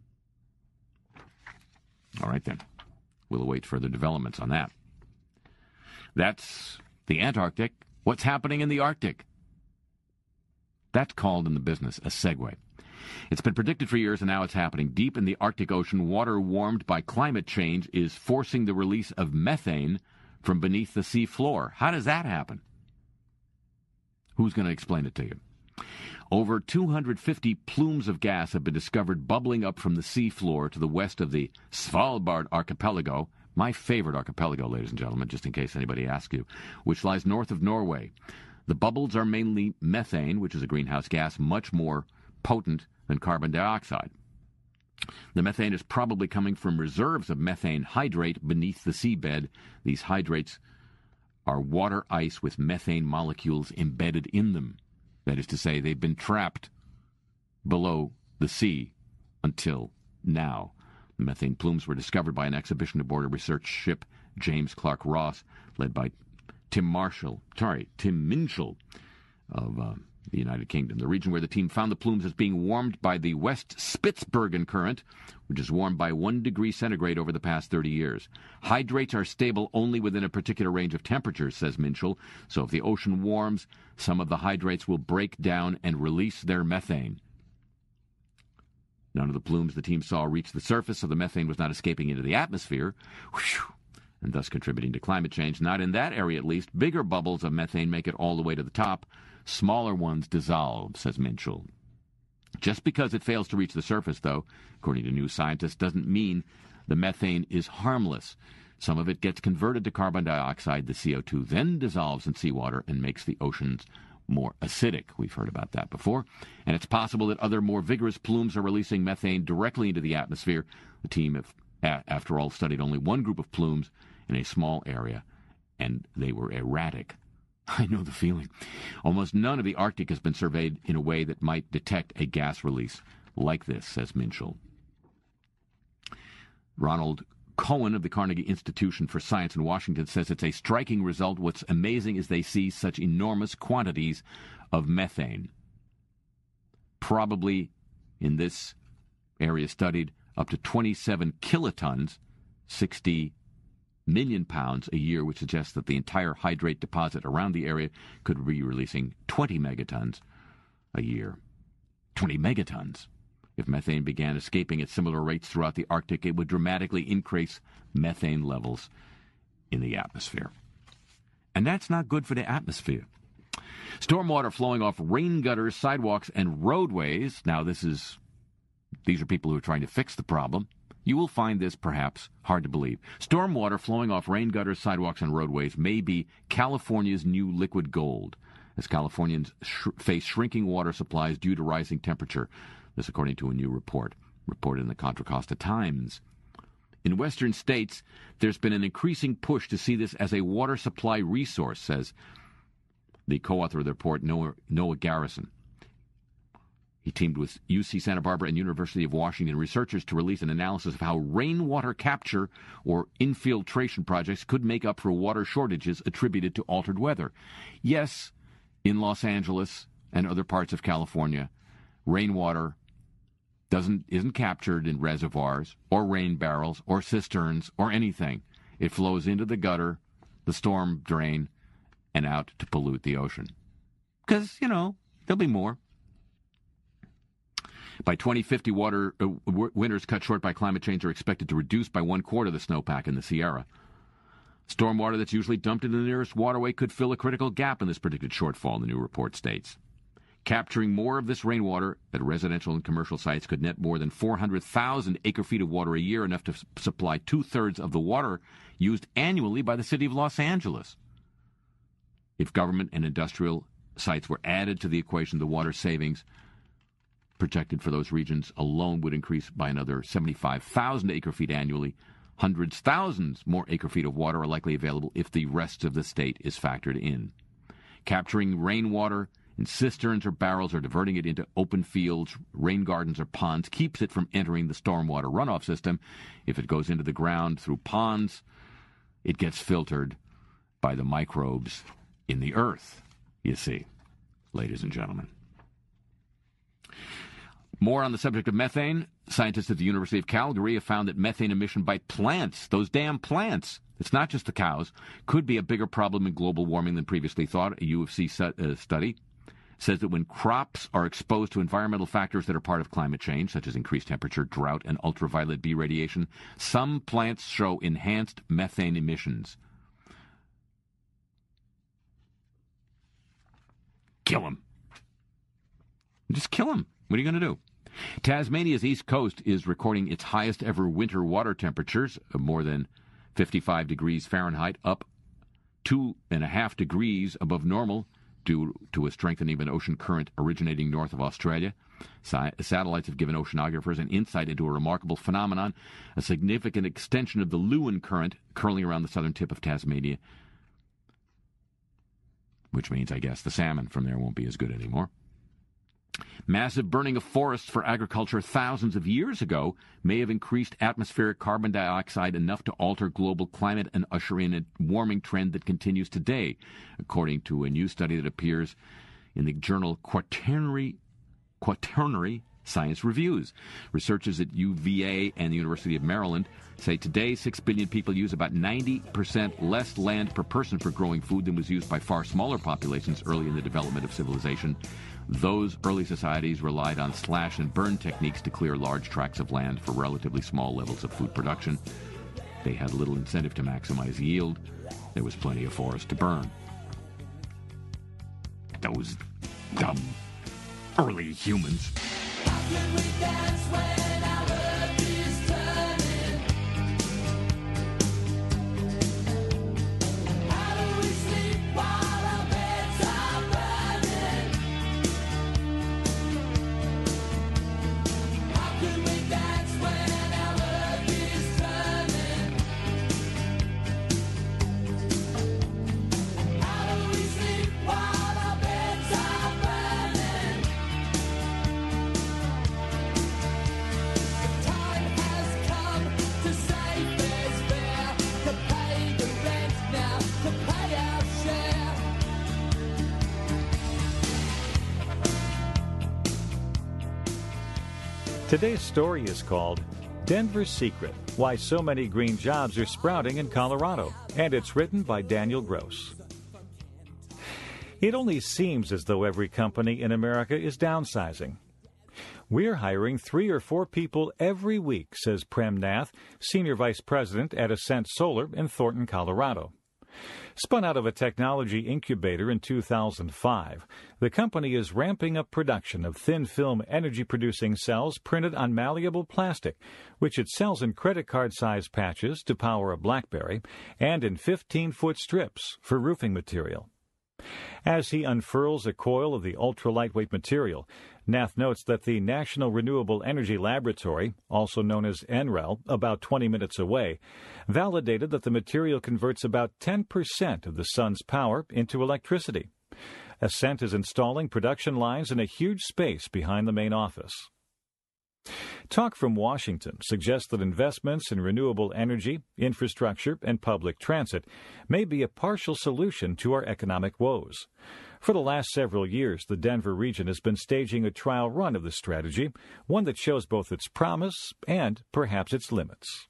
Speaker 8: All right, then. We'll await further developments on that. That's the Antarctic. What's happening in the Arctic? That's called in the business a segue. It's been predicted for years, and now it's happening. Deep in the Arctic Ocean, water warmed by climate change is forcing the release of methane from beneath the sea floor. How does that happen? Who's going to explain it to you? Over 250 plumes of gas have been discovered bubbling up from the sea floor to the west of the Svalbard archipelago, my favorite archipelago, ladies and gentlemen, just in case anybody asks you, which lies north of Norway. The bubbles are mainly methane, which is a greenhouse gas much more potent than carbon dioxide. The methane is probably coming from reserves of methane hydrate beneath the seabed. These hydrates are water ice with methane molecules embedded in them. That is to say, they've been trapped below the sea until now. The methane plumes were discovered by an exhibition aboard a research ship, James Clark Ross, led by Tim Minchell of the United Kingdom. The region where the team found the plumes is being warmed by the West Spitsbergen current, which is warmed by 1 degree centigrade over the past 30 years. Hydrates are stable only within a particular range of temperatures, says Minchell, so if the ocean warms, some of the hydrates will break down and release their methane. None of the plumes the team saw reached the surface, so the methane was not escaping into the atmosphere, and thus contributing to climate change. Not in that area, at least. Bigger bubbles of methane make it all the way to the top. Smaller ones dissolve, says Minchell. Just because it fails to reach the surface, though, according to New Scientist, doesn't mean the methane is harmless. Some of it gets converted to carbon dioxide. The CO2 then dissolves in seawater and makes the oceans more acidic. We've heard about that before. And it's possible that other more vigorous plumes are releasing methane directly into the atmosphere. The team, after all, studied only one group of plumes in a small area, and they were erratic. I know the feeling. Almost none of the Arctic has been surveyed in a way that might detect a gas release like this, says Minchell. Ronald Cohen of the Carnegie Institution for Science in Washington says it's a striking result. What's amazing is they see such enormous quantities of methane. Probably in this area studied up to 27 kilotons, 60 million pounds a year, which suggests that the entire hydrate deposit around the area could be releasing 20 megatons a year. 20 megatons. If methane began escaping at similar rates throughout the Arctic, it would dramatically increase methane levels in the atmosphere. And that's not good for the atmosphere. Stormwater flowing off rain gutters, sidewalks, and roadways. Now, these are people who are trying to fix the problem. You will find this, perhaps, hard to believe. Stormwater flowing off rain gutters, sidewalks, and roadways may be California's new liquid gold, as Californians face shrinking water supplies due to rising temperature. This according to a new report, reported in the Contra Costa Times. In western states, there's been an increasing push to see this as a water supply resource, says the co-author of the report, Noah Garrison. He teamed with UC Santa Barbara and University of Washington researchers to release an analysis of how rainwater capture or infiltration projects could make up for water shortages attributed to altered weather. Yes, in Los Angeles and other parts of California, rainwater isn't captured in reservoirs or rain barrels or cisterns or anything. It flows into the gutter, the storm drain, and out to pollute the ocean. Because, there'll be more. By 2050, winters cut short by climate change are expected to reduce by 1/4 the snowpack in the Sierra. Stormwater that's usually dumped into the nearest waterway could fill a critical gap in this predicted shortfall, the new report states. Capturing more of this rainwater at residential and commercial sites could net more than 400,000 acre-feet of water a year, enough to supply 2/3 of the water used annually by the city of Los Angeles. If government and industrial sites were added to the equation, the water savings projected for those regions alone would increase by another 75,000 acre-feet annually. Hundreds, thousands more acre-feet of water are likely available if the rest of the state is factored in. Capturing rainwater in cisterns or barrels or diverting it into open fields, rain gardens, or ponds keeps it from entering the stormwater runoff system. If it goes into the ground through ponds, it gets filtered by the microbes in the earth, you see, ladies and gentlemen. More on the subject of methane. Scientists at the University of Calgary have found that methane emission by plants, those damn plants, it's not just the cows, could be a bigger problem in global warming than previously thought. A U of C study says that when crops are exposed to environmental factors that are part of climate change, such as increased temperature, drought, and ultraviolet B radiation, some plants show enhanced methane emissions. Kill them. Just kill them. What are you going to do? Tasmania's east coast is recording its highest ever winter water temperatures, of more than 55 degrees Fahrenheit, up 2.5 degrees above normal due to a strengthening of an ocean current originating north of Australia. Satellites have given oceanographers an insight into a remarkable phenomenon, a significant extension of the Lewin Current curling around the southern tip of Tasmania, which means, I guess, the salmon from there won't be as good anymore. Massive burning of forests for agriculture thousands of years ago may have increased atmospheric carbon dioxide enough to alter global climate and usher in a warming trend that continues today, according to a new study that appears in the journal Quaternary Science Reviews. Researchers at UVA and the University of Maryland say today 6 billion people use about 90% less land per person for growing food than was used by far smaller populations early in the development of civilization. Those early societies relied on slash and burn techniques to clear large tracts of land for relatively small levels of food production. They had little incentive to maximize yield. There was plenty of forest to burn. Those dumb early humans.
Speaker 4: Today's story is called Denver's Secret, Why So Many Green Jobs Are Sprouting in Colorado, and it's written by Daniel Gross. It only seems as though every company in America is downsizing. We're hiring 3 or 4 people every week, says Prem Nath, Senior Vice President at Ascent Solar in Thornton, Colorado. Spun out of a technology incubator in 2005, the company is ramping up production of thin-film energy-producing cells printed on malleable plastic, which it sells in credit card-sized patches to power a BlackBerry and in 15-foot strips for roofing material. As he unfurls a coil of the ultra-lightweight material, Nath notes that the National Renewable Energy Laboratory, also known as NREL, about 20 minutes away, validated that the material converts about 10% of the sun's power into electricity. Ascent is installing production lines in a huge space behind the main office. Talk from Washington suggests that investments in renewable energy, infrastructure, and public transit may be a partial solution to our economic woes. For the last several years, the Denver region has been staging a trial run of this strategy, one that shows both its promise and perhaps its limits.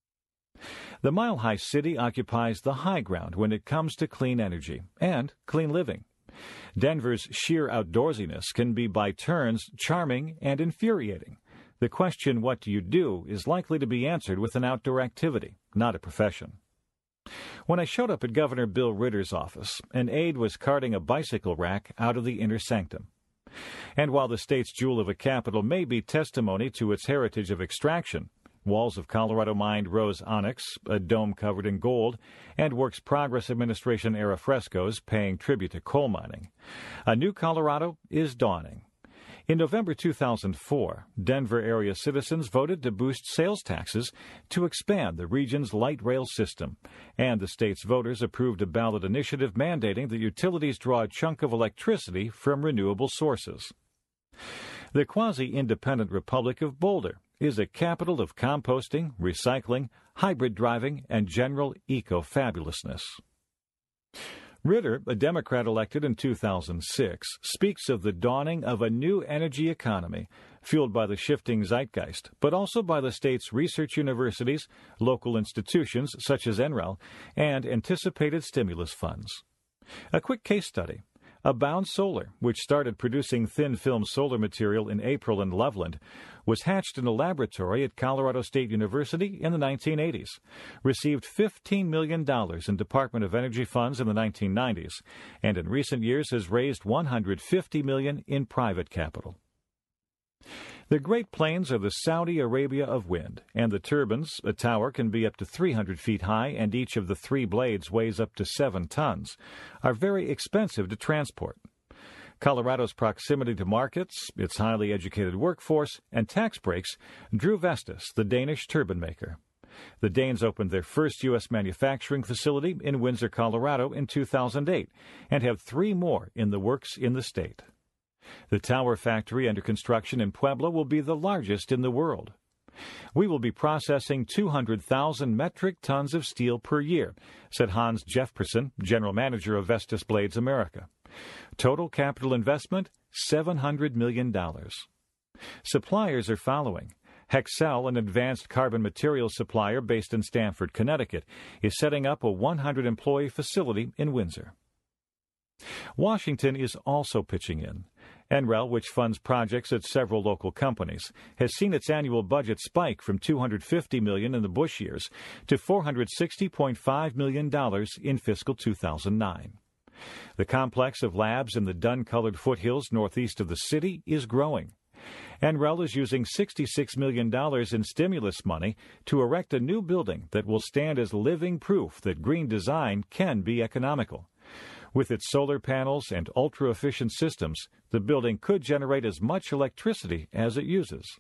Speaker 4: The Mile High City occupies the high ground when it comes to clean energy and clean living. Denver's sheer outdoorsiness can be by turns charming and infuriating. The question, what do you do, is likely to be answered with an outdoor activity, not a profession. When I showed up at Governor Bill Ritter's office, an aide was carting a bicycle rack out of the inner sanctum. And while the state's jewel of a capital may be testimony to its heritage of extraction, walls of Colorado mined rose onyx, a dome covered in gold, and Works Progress Administration-era frescoes paying tribute to coal mining, a new Colorado is dawning. In November 2004, Denver area citizens voted to boost sales taxes to expand the region's light rail system, and the state's voters approved a ballot initiative mandating that utilities draw a chunk of electricity from renewable sources. The quasi-independent Republic of Boulder is a capital of composting, recycling, hybrid driving, and general eco-fabulousness. Ritter, a Democrat elected in 2006, speaks of the dawning of a new energy economy, fueled by the shifting zeitgeist, but also by the state's research universities, local institutions such as NREL, and anticipated stimulus funds. A quick case study. Abound Solar, which started producing thin-film solar material in April in Loveland, was hatched in a laboratory at Colorado State University in the 1980s, received $15 million in Department of Energy funds in the 1990s, and in recent years has raised $150 million in private capital. The Great Plains are the Saudi Arabia of wind, and the turbines, a tower can be up to 300 feet high and each of the 3 blades weighs up to 7 tons, are very expensive to transport. Colorado's proximity to markets, its highly educated workforce, and tax breaks drew Vestas, the Danish turbine maker. The Danes opened their first U.S. manufacturing facility in Windsor, Colorado in 2008, and have 3 more in the works in the state. The tower factory under construction in Puebla will be the largest in the world. We will be processing 200,000 metric tons of steel per year, said Hans Jefferson, general manager of Vestas Blades America. Total capital investment, $700 million. Suppliers are following. Hexcel, an advanced carbon materials supplier based in Stamford, Connecticut, is setting up a 100-employee facility in Windsor. Washington is also pitching in. NREL, which funds projects at several local companies, has seen its annual budget spike from $250 million in the Bush years to $460.5 million in fiscal 2009. The complex of labs in the dun-colored foothills northeast of the city is growing. NREL is using $66 million in stimulus money to erect a new building that will stand as living proof that green design can be economical. With its solar panels and ultra-efficient systems, the building could generate as much electricity as it uses.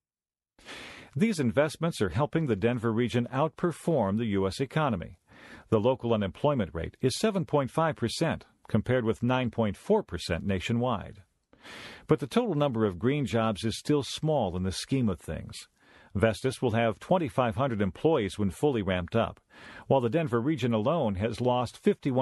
Speaker 4: These investments are helping the Denver region outperform the U.S. economy. The local unemployment rate is 7.5%, compared with 9.4% nationwide. But the total number of green jobs is still small in the scheme of things. Vestas will have 2,500 employees when fully ramped up, while the Denver region alone has lost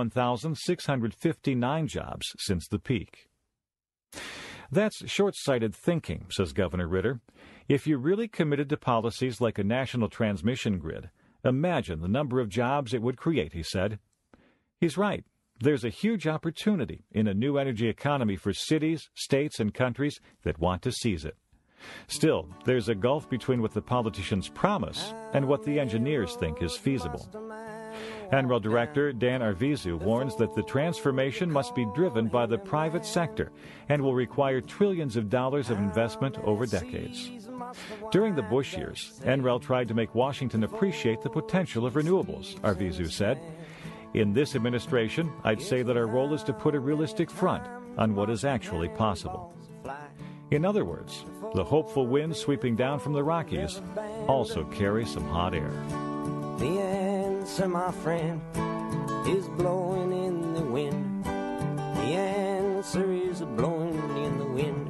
Speaker 4: 51,659 jobs since the peak. That's short-sighted thinking, says Governor Ritter. If you're really committed to policies like a national transmission grid, imagine the number of jobs it would create, he said. He's right. There's a huge opportunity in a new energy economy for cities, states, and countries that want to seize it. Still, there's a gulf between what the politicians promise and what the engineers think is feasible. NREL Director Dan Arvizu warns that the transformation must be driven by the private sector and will require trillions of dollars of investment over decades. During the Bush years, NREL tried to make Washington appreciate the potential of renewables, Arvizu said. In this administration, I'd say that our role is to put a realistic front on what is actually possible. In other words, the hopeful winds sweeping down from the Rockies also carry some hot air.
Speaker 3: The answer, my friend, is blowing in the wind. The answer is blowing in the wind.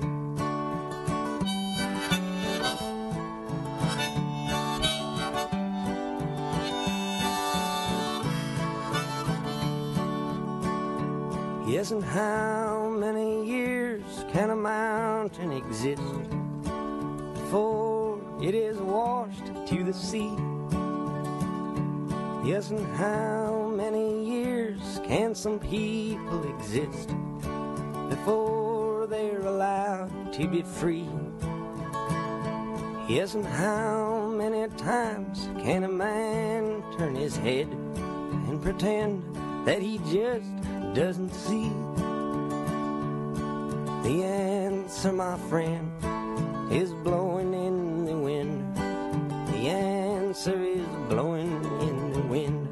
Speaker 3: Yes, and how many years can a mountain exist before it is washed to the sea? Yes, and how many years can some people exist before they're allowed to be free? Yes, and how many times can a man turn his head and pretend that he just doesn't see? The answer, my friend, is blowing in the wind. The answer is blowing in the wind.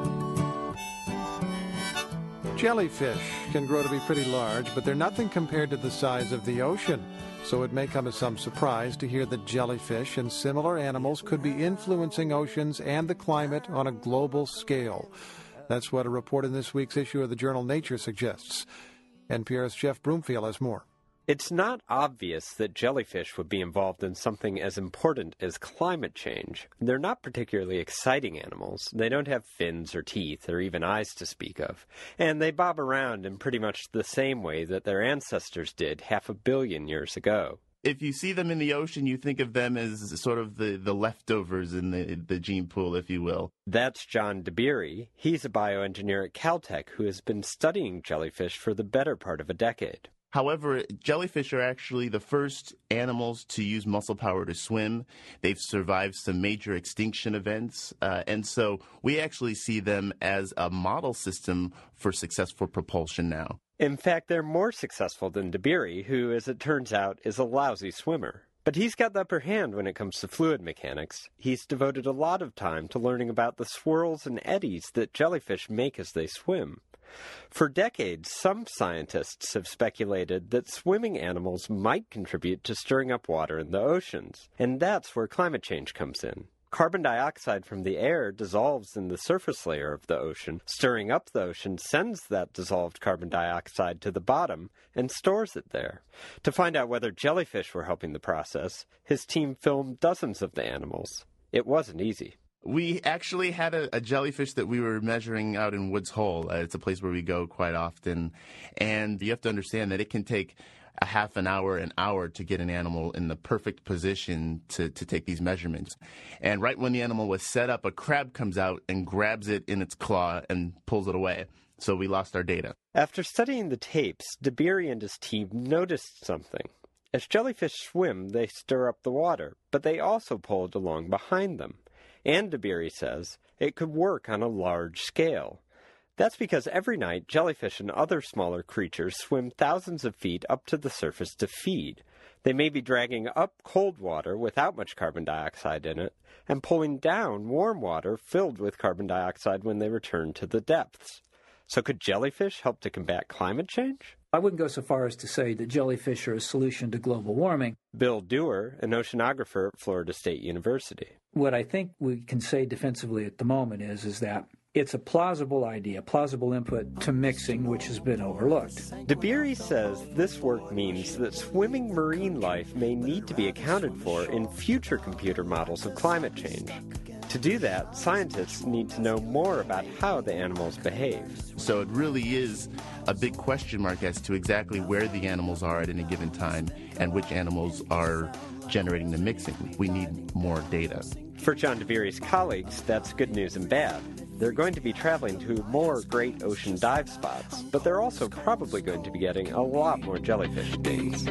Speaker 5: Jellyfish can grow to be pretty large, but they're nothing compared to the size of the ocean. So it may come as some surprise to hear that jellyfish and similar animals could be influencing oceans and the climate on a global scale. That's what a report in this week's issue of the journal Nature suggests. NPR's Jeff Broomfield has more.
Speaker 6: It's not obvious that jellyfish would be involved in something as important as climate change. They're not particularly exciting animals. They don't have fins or teeth or even eyes to speak of. And they bob around in pretty much the same way that their ancestors did 500 million years ago.
Speaker 7: If you see them in the ocean, you think of them as sort of the leftovers in the gene pool, if you will.
Speaker 6: That's John Dabiri. He's a bioengineer at Caltech who has been studying jellyfish for the better part of a decade.
Speaker 7: However, jellyfish are actually the first animals to use muscle power to swim. They've survived some major extinction events, and so we actually see them as a model system for successful propulsion now.
Speaker 6: In fact, they're more successful than Dabiri, who, as it turns out, is a lousy swimmer. But he's got the upper hand when it comes to fluid mechanics. He's devoted a lot of time to learning about the swirls and eddies that jellyfish make as they swim. For decades, some scientists have speculated that swimming animals might contribute to stirring up water in the oceans, and that's where climate change comes in. Carbon dioxide from the air dissolves in the surface layer of the ocean. Stirring up the ocean sends that dissolved carbon dioxide to the bottom and stores it there. To find out whether jellyfish were helping the process, his team filmed dozens of the animals. It wasn't easy.
Speaker 7: We actually had a jellyfish that we were measuring out in Woods Hole. It's a place where we go quite often. And you have to understand that it can take a half an hour to get an animal in the perfect position to take these measurements. And right when the animal was set up, a crab comes out and grabs it in its claw and pulls it away. So we lost our data.
Speaker 6: After studying the tapes, Dabiri and his team noticed something. As jellyfish swim, they stir up the water, but they also pull it along behind them. And Dabiri says it could work on a large scale. That's because every night, jellyfish and other smaller creatures swim thousands of feet up to the surface to feed. They may be dragging up cold water without much carbon dioxide in it, and pulling down warm water filled with carbon dioxide when they return to the depths. So could jellyfish help to combat climate change?
Speaker 24: I wouldn't go so far as to say that jellyfish are a solution to global warming.
Speaker 6: Bill Dewar, an oceanographer at Florida State University.
Speaker 24: What I think we can say defensively at the moment is that it's a plausible idea, plausible input to mixing, which has been overlooked.
Speaker 6: Dabiri says this work means that swimming marine life may need to be accounted for in future computer models of climate change. To do that, scientists need to know more about how the animals behave.
Speaker 7: So it really is a big question mark as to exactly where the animals are at any given time and which animals are generating the mixing. We need more data.
Speaker 6: For John Dabiri's colleagues, that's good news and bad. They're going to be traveling to more great ocean dive spots, but they're also probably going to be getting a lot more jellyfish days.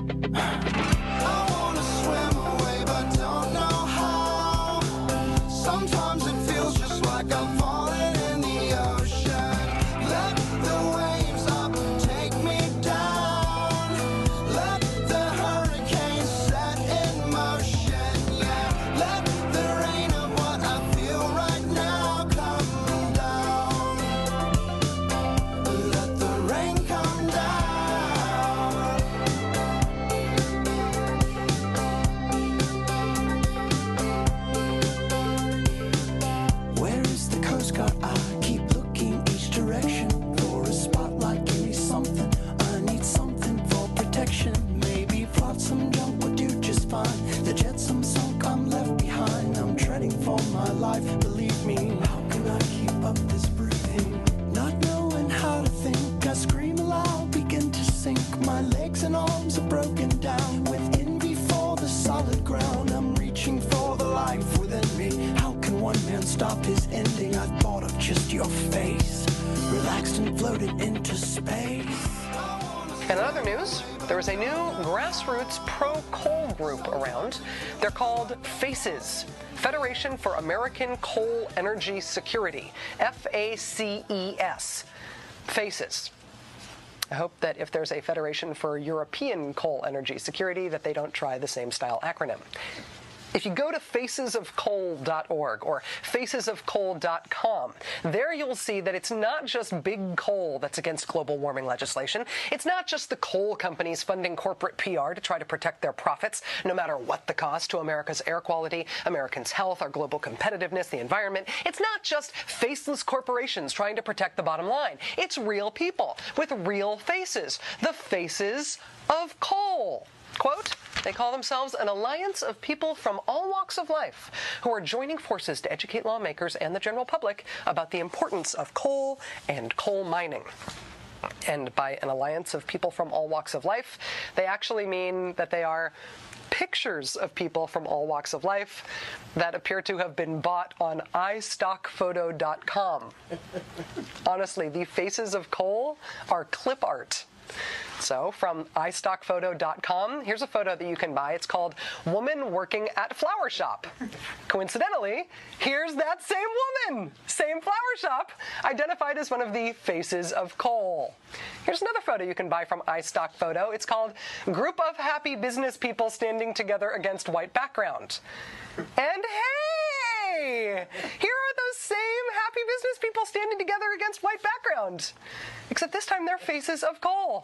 Speaker 3: I wanna swim away, but don't know how. Sometimes it feels just like I'm falling in the ocean. Let the waves up take me down. Let the hurricane set in motion. Yeah, let the rain of what I feel right now come down. Let the rain come down. Where is the Coast thing I thought of, just your face. Relaxed and floated into space.
Speaker 1: And in other news, there is a new grassroots pro-coal group around. They're called FACES, Federation for American Coal Energy Security, FACES. FACES. I hope that if there's a Federation for European Coal Energy Security, that they don't try the same style acronym. If you go to facesofcoal.org or facesofcoal.com, there you'll see that it's not just big coal that's against global warming legislation. It's not just the coal companies funding corporate PR to try to protect their profits, no matter what the cost to America's air quality, Americans' health, our global competitiveness, the environment. It's not just faceless corporations trying to protect the bottom line. It's real people with real faces, the faces of coal. Quote, they call themselves an alliance of people from all walks of life who are joining forces to educate lawmakers and the general public about the importance of coal and coal mining. And by an alliance of people from all walks of life, they actually mean that they are pictures of people from all walks of life that appear to have been bought on iStockPhoto.com. Honestly, the faces of coal are clip art. So from iStockPhoto.com, here's a photo that you can buy. It's called Woman Working at Flower Shop. Coincidentally, here's that same woman, same flower shop, identified as one of the faces of coal. Here's another photo you can buy from iStockPhoto. It's called Group of Happy Business People Standing Together Against White Background. And hey, here are those same happy business people standing together against white background. Except this time they're faces of coal.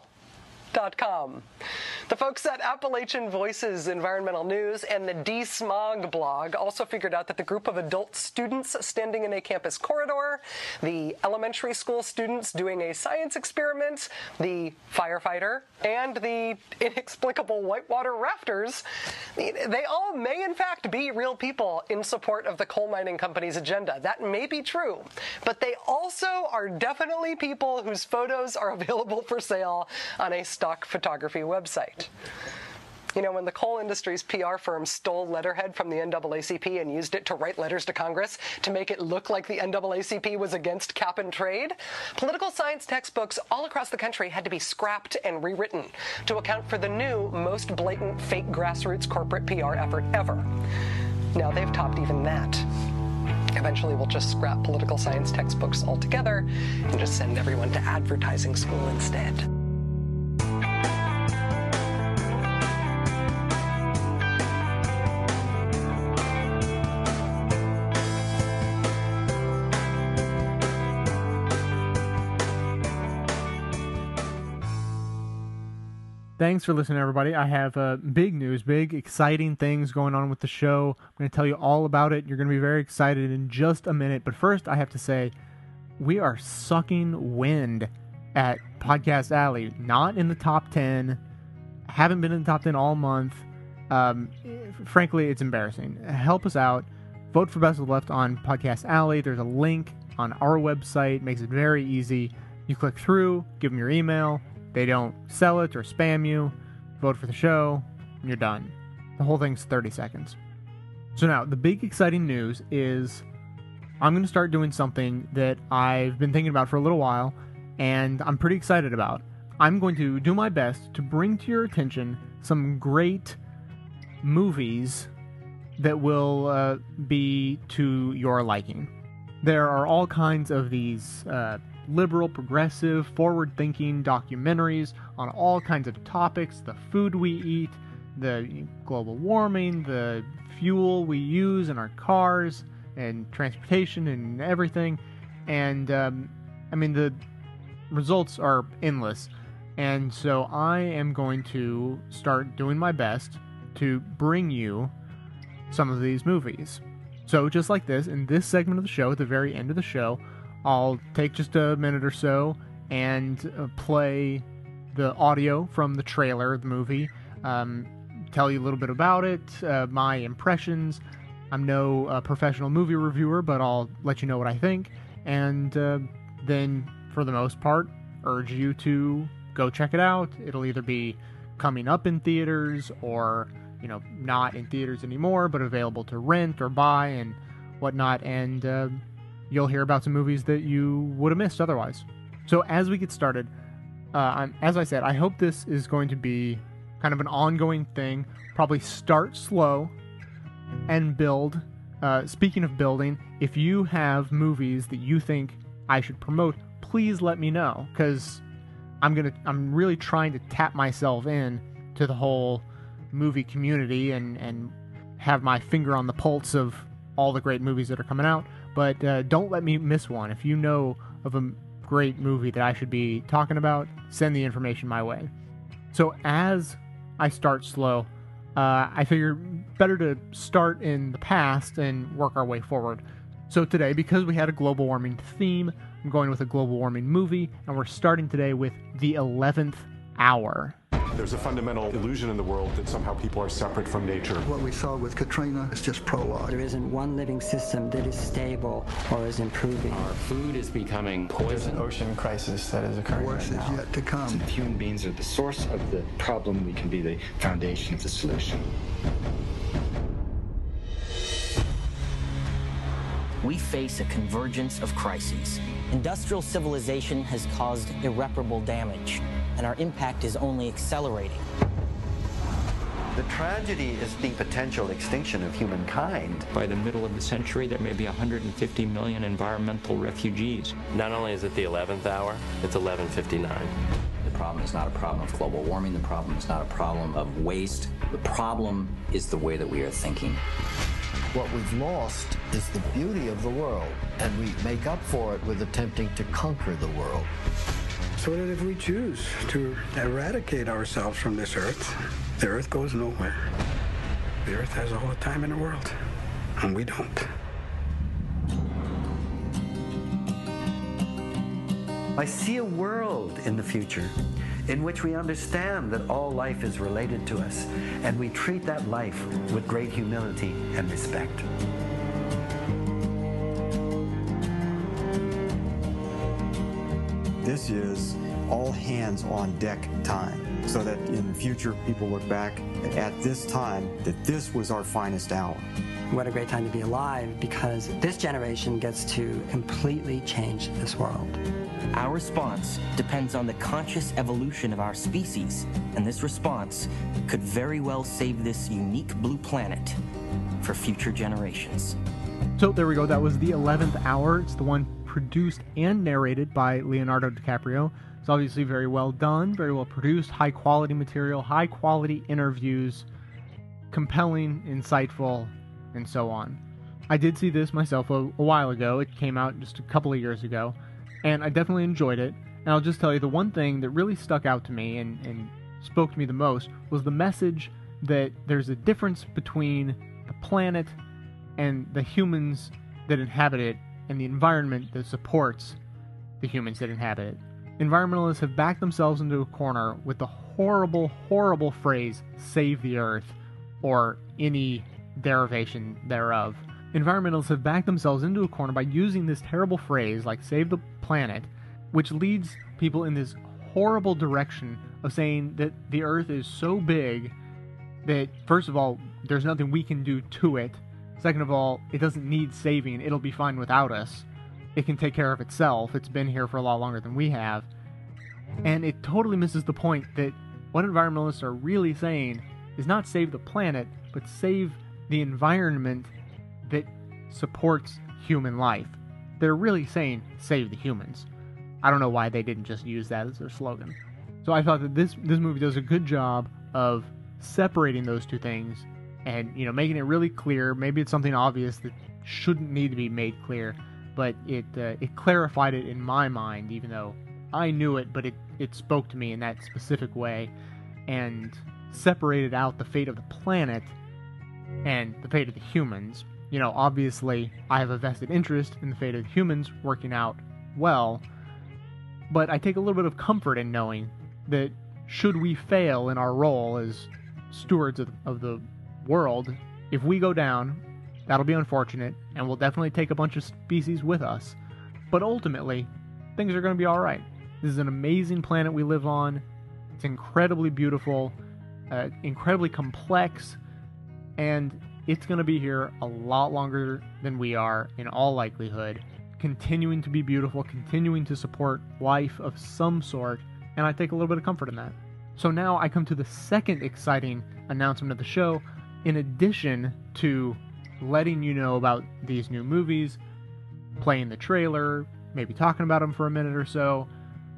Speaker 1: The folks at Appalachian Voices Environmental News and the DeSmog blog also figured out that the group of adult students standing in a campus corridor, the elementary school students doing a science experiment, the firefighter, and the inexplicable whitewater rafters, they all may in fact be real people in support of the coal mining company's agenda. That may be true, but they also are definitely people whose photos are available for sale on a stock photography website. You know, when the coal industry's PR firm stole letterhead from the NAACP and used it to write letters to Congress to make it look like the NAACP was against cap and trade, political science textbooks all across the country had to be scrapped and rewritten to account for the new, most blatant fake grassroots corporate PR effort ever. Now they've topped even that. Eventually we'll just scrap political science textbooks altogether and just send everyone to advertising school instead.
Speaker 9: Thanks for listening, everybody. I have big news, big exciting things going on with the show. I'm going to tell you all about it. You're going to be very excited in just a minute. But first, I have to say, we are sucking wind at Podcast Alley. Not in the top 10. Haven't been in the top 10 all month. Frankly, it's embarrassing. Help us out. Vote for Best of the Left on Podcast Alley. There's a link on our website. Makes it very easy. You click through, give them your email. They don't sell it or spam you. Vote for the show, and you're done. The whole thing's 30 seconds. So now, the big exciting news is I'm going to start doing something that I've been thinking about for a little while, and I'm pretty excited about. I'm going to do my best to bring to your attention some great movies that will be to your liking. There are all kinds of these liberal, progressive, forward-thinking documentaries on all kinds of topics, the food we eat, the global warming, the fuel we use in our cars, and transportation and everything. And, I mean, the results are endless. And so I am going to start doing my best to bring you some of these movies. So just like this, in this segment of the show, at the very end of the show, I'll take just a minute or so and play the audio from the trailer of the movie, tell you a little bit about it, my impressions. I'm no professional movie reviewer, but I'll let you know what I think, and then, for the most part, urge you to go check it out. It'll either be coming up in theaters or, you know, not in theaters anymore, but available to rent or buy and whatnot, and you'll hear about some movies that you would have missed otherwise. So as we get started, as I said, I hope this is going to be kind of an ongoing thing. Probably start slow and build. Speaking of building, if you have movies that you think I should promote, please let me know, because I'm really trying to tap myself in to the whole movie community and have my finger on the pulse of all the great movies that are coming out. But don't let me miss one. If you know of a great movie that I should be talking about, send the information my way. So as I start slow, I figure better to start in the past and work our way forward. So today, because we had a global warming theme, I'm going with a global warming movie, and we're starting today with The 11th Hour.
Speaker 10: There's a fundamental illusion in the world that somehow people are separate from nature.
Speaker 11: What we saw with Katrina is just prologue.
Speaker 12: There isn't one living system that is stable or is improving.
Speaker 14: Our food is becoming poison.
Speaker 11: There's an
Speaker 14: ocean crisis that is occurring
Speaker 11: Worse
Speaker 14: right
Speaker 11: is
Speaker 14: now.
Speaker 11: yet to come.
Speaker 14: If human beings are the source of the problem, we can be the foundation of the solution.
Speaker 25: We face a convergence of crises. Industrial civilization has caused irreparable damage, and our impact is only accelerating.
Speaker 26: The tragedy is the potential extinction of humankind.
Speaker 27: By the middle of the century, there may be 150 million environmental refugees.
Speaker 28: Not only is it the 11th hour, it's 11:59.
Speaker 29: The problem is not a problem of global warming. The problem is not a problem of waste. The problem is the way that we are thinking.
Speaker 30: What we've lost is the beauty of the world, and we make up for it with attempting to conquer the world.
Speaker 20: So that if we choose to eradicate ourselves from this earth, the earth goes nowhere. The earth has all the time in the world, and we don't.
Speaker 26: I see a world in the future in which we understand that all life is related to us, and we treat that life with great humility and respect.
Speaker 31: This is all hands on deck time, so that in the future people look back at this time, that this was our finest hour.
Speaker 12: What a great time to be alive, because this generation gets to completely change this world.
Speaker 25: Our response depends on the conscious evolution of our species, and this response could very well save this unique blue planet for future generations.
Speaker 9: So there we go. That was The 11th Hour. It's the one produced and narrated by Leonardo DiCaprio. It's obviously very well done, very well produced, high-quality material, high-quality interviews, compelling, insightful, and so on. I did see this myself a while ago. It came out just a couple of years ago, and I definitely enjoyed it. And I'll just tell you, the one thing that really stuck out to me and spoke to me the most was the message that there's a difference between the planet and the humans that inhabit it and the environment that supports the humans that inhabit it. Environmentalists have backed themselves into a corner with the horrible, horrible phrase, save the earth, or any derivation thereof. Environmentalists have backed themselves into a corner by using this terrible phrase, like save the planet, which leads people in this horrible direction of saying that the earth is so big that, first of all, there's nothing we can do to it. Second of all, it doesn't need saving. It'll be fine without us. It can take care of itself. It's been here for a lot longer than we have. And it totally misses the point that what environmentalists are really saying is not save the planet, but save the environment that supports human life. They're really saying save the humans. I don't know why they didn't just use that as their slogan. So I thought that this movie does a good job of separating those two things and, you know, making it really clear. Maybe it's something obvious that shouldn't need to be made clear, but it clarified it in my mind, even though I knew it, but it spoke to me in that specific way, and separated out the fate of the planet and the fate of the humans. You know, obviously, I have a vested interest in the fate of the humans working out well, but I take a little bit of comfort in knowing that should we fail in our role as stewards of the world, if we go down, that'll be unfortunate, and we'll definitely take a bunch of species with us. But ultimately, things are going to be all right. This is an amazing planet we live on. It's incredibly beautiful, incredibly complex, and it's going to be here a lot longer than we are, in all likelihood. continuing to be beautiful, continuing to support life of some sort, and I take a little bit of comfort in that. So now I come to the second exciting announcement of the show. In addition to letting you know about these new movies, playing the trailer, maybe talking about them for a minute or so,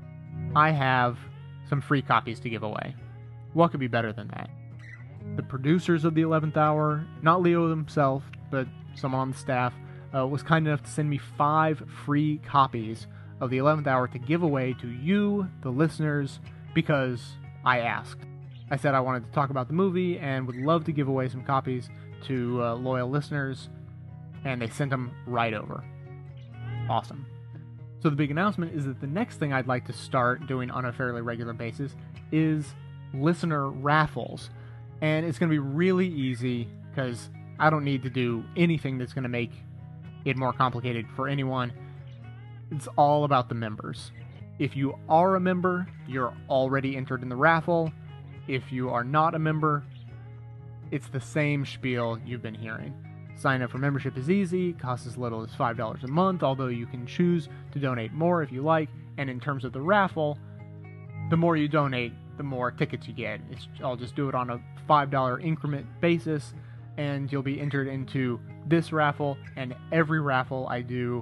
Speaker 9: I have some free copies to give away. What could be better than that? The producers of the 11th Hour, not Leo himself, but someone on the staff, was kind enough to send me 5 free copies of the 11th Hour to give away to you, the listeners, because I asked. I said I wanted to talk about the movie and would love to give away some copies to loyal listeners, and they sent them right over. Awesome. So the big announcement is that the next thing I'd like to start doing on a fairly regular basis is listener raffles. And it's going to be really easy because I don't need to do anything that's going to make it more complicated for anyone. It's all about the members. If you are a member, you're already entered in the raffle. If you are not a member, it's the same spiel you've been hearing. Sign up for membership is easy, costs as little as $5 a month, although you can choose to donate more if you like. And in terms of the raffle, the more you donate, the more tickets you get. I'll just do it on a $5 increment basis, and you'll be entered into this raffle and every raffle I do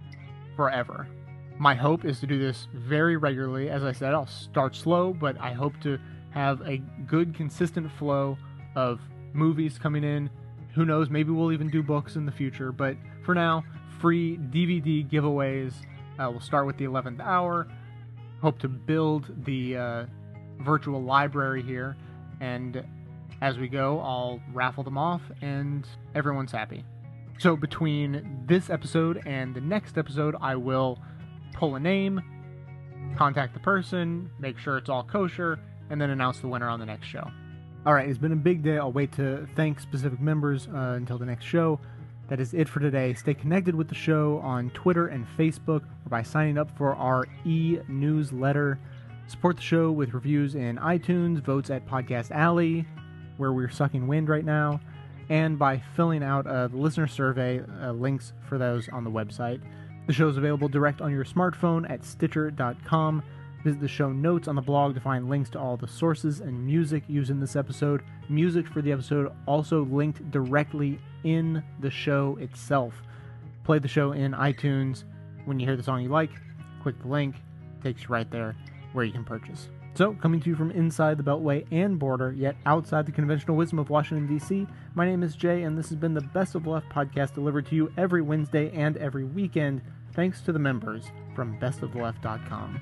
Speaker 9: forever. My hope is to do this very regularly. As I said, I'll start slow, but I hope to have a good, consistent flow of movies coming in. Who knows, maybe we'll even do books in the future, but for now, free DVD giveaways. We'll start with the 11th Hour. Hope to build the virtual library here, and as we go, I'll raffle them off, and everyone's happy. So between this episode and the next episode, I will pull a name, contact the person, make sure it's all kosher, and then announce the winner on the next show. Alright, it's been a big day. I'll wait to thank specific members until the next show. That is it for today. Stay connected with the show on Twitter and Facebook, or by signing up for our e-newsletter. Support the show with reviews in iTunes, votes at Podcast Alley, where we're sucking wind right now, and by filling out the listener survey. Links for those on the website. The show is available direct on your smartphone at Stitcher.com. Visit the show notes on the blog to find links to all the sources and music used in this episode. Music for the episode also linked directly in the show itself. Play the show in iTunes. When you hear the song you like, click the link. It takes you right there where you can purchase. So, coming to you from inside the Beltway and border, yet outside the conventional wisdom of Washington, D.C., my name is Jay, and this has been the Best of Left podcast delivered to you every Wednesday and every weekend, thanks to the members from bestoftheleft.com.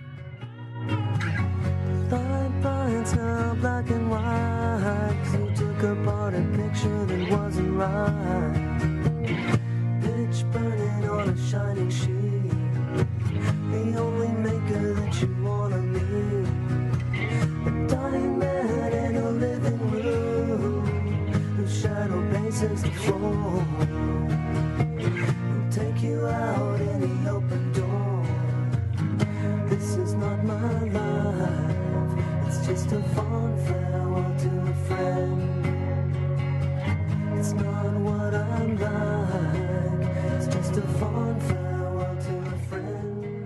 Speaker 3: Thought lines now black and white, 'cause you took apart a picture that wasn't right. Pitch burning on a shining sheet, the only maker that you wanna meet. A dying man in a living room, whose shadow paces the floor. He'll take you out in the open door. This is not my life, it's just a fond farewell to a friend. It's not what I'm like, it's just a fond farewell to a friend.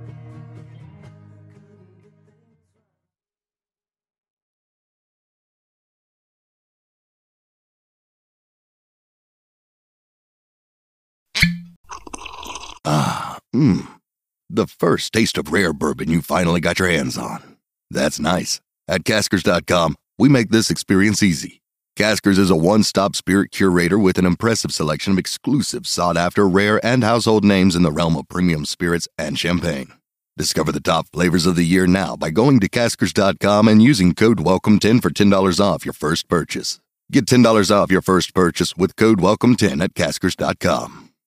Speaker 2: The first taste of rare bourbon you finally got your hands on. That's nice. At Caskers.com, we make this experience easy. Caskers is a one-stop spirit curator with an impressive selection of exclusive, sought-after, rare, and household names in the realm of premium spirits and champagne. Discover the top flavors of the year now by going to Caskers.com and using code WELCOME10 for $10 off your first purchase. Get $10 off your first purchase with code WELCOME10 at Caskers.com.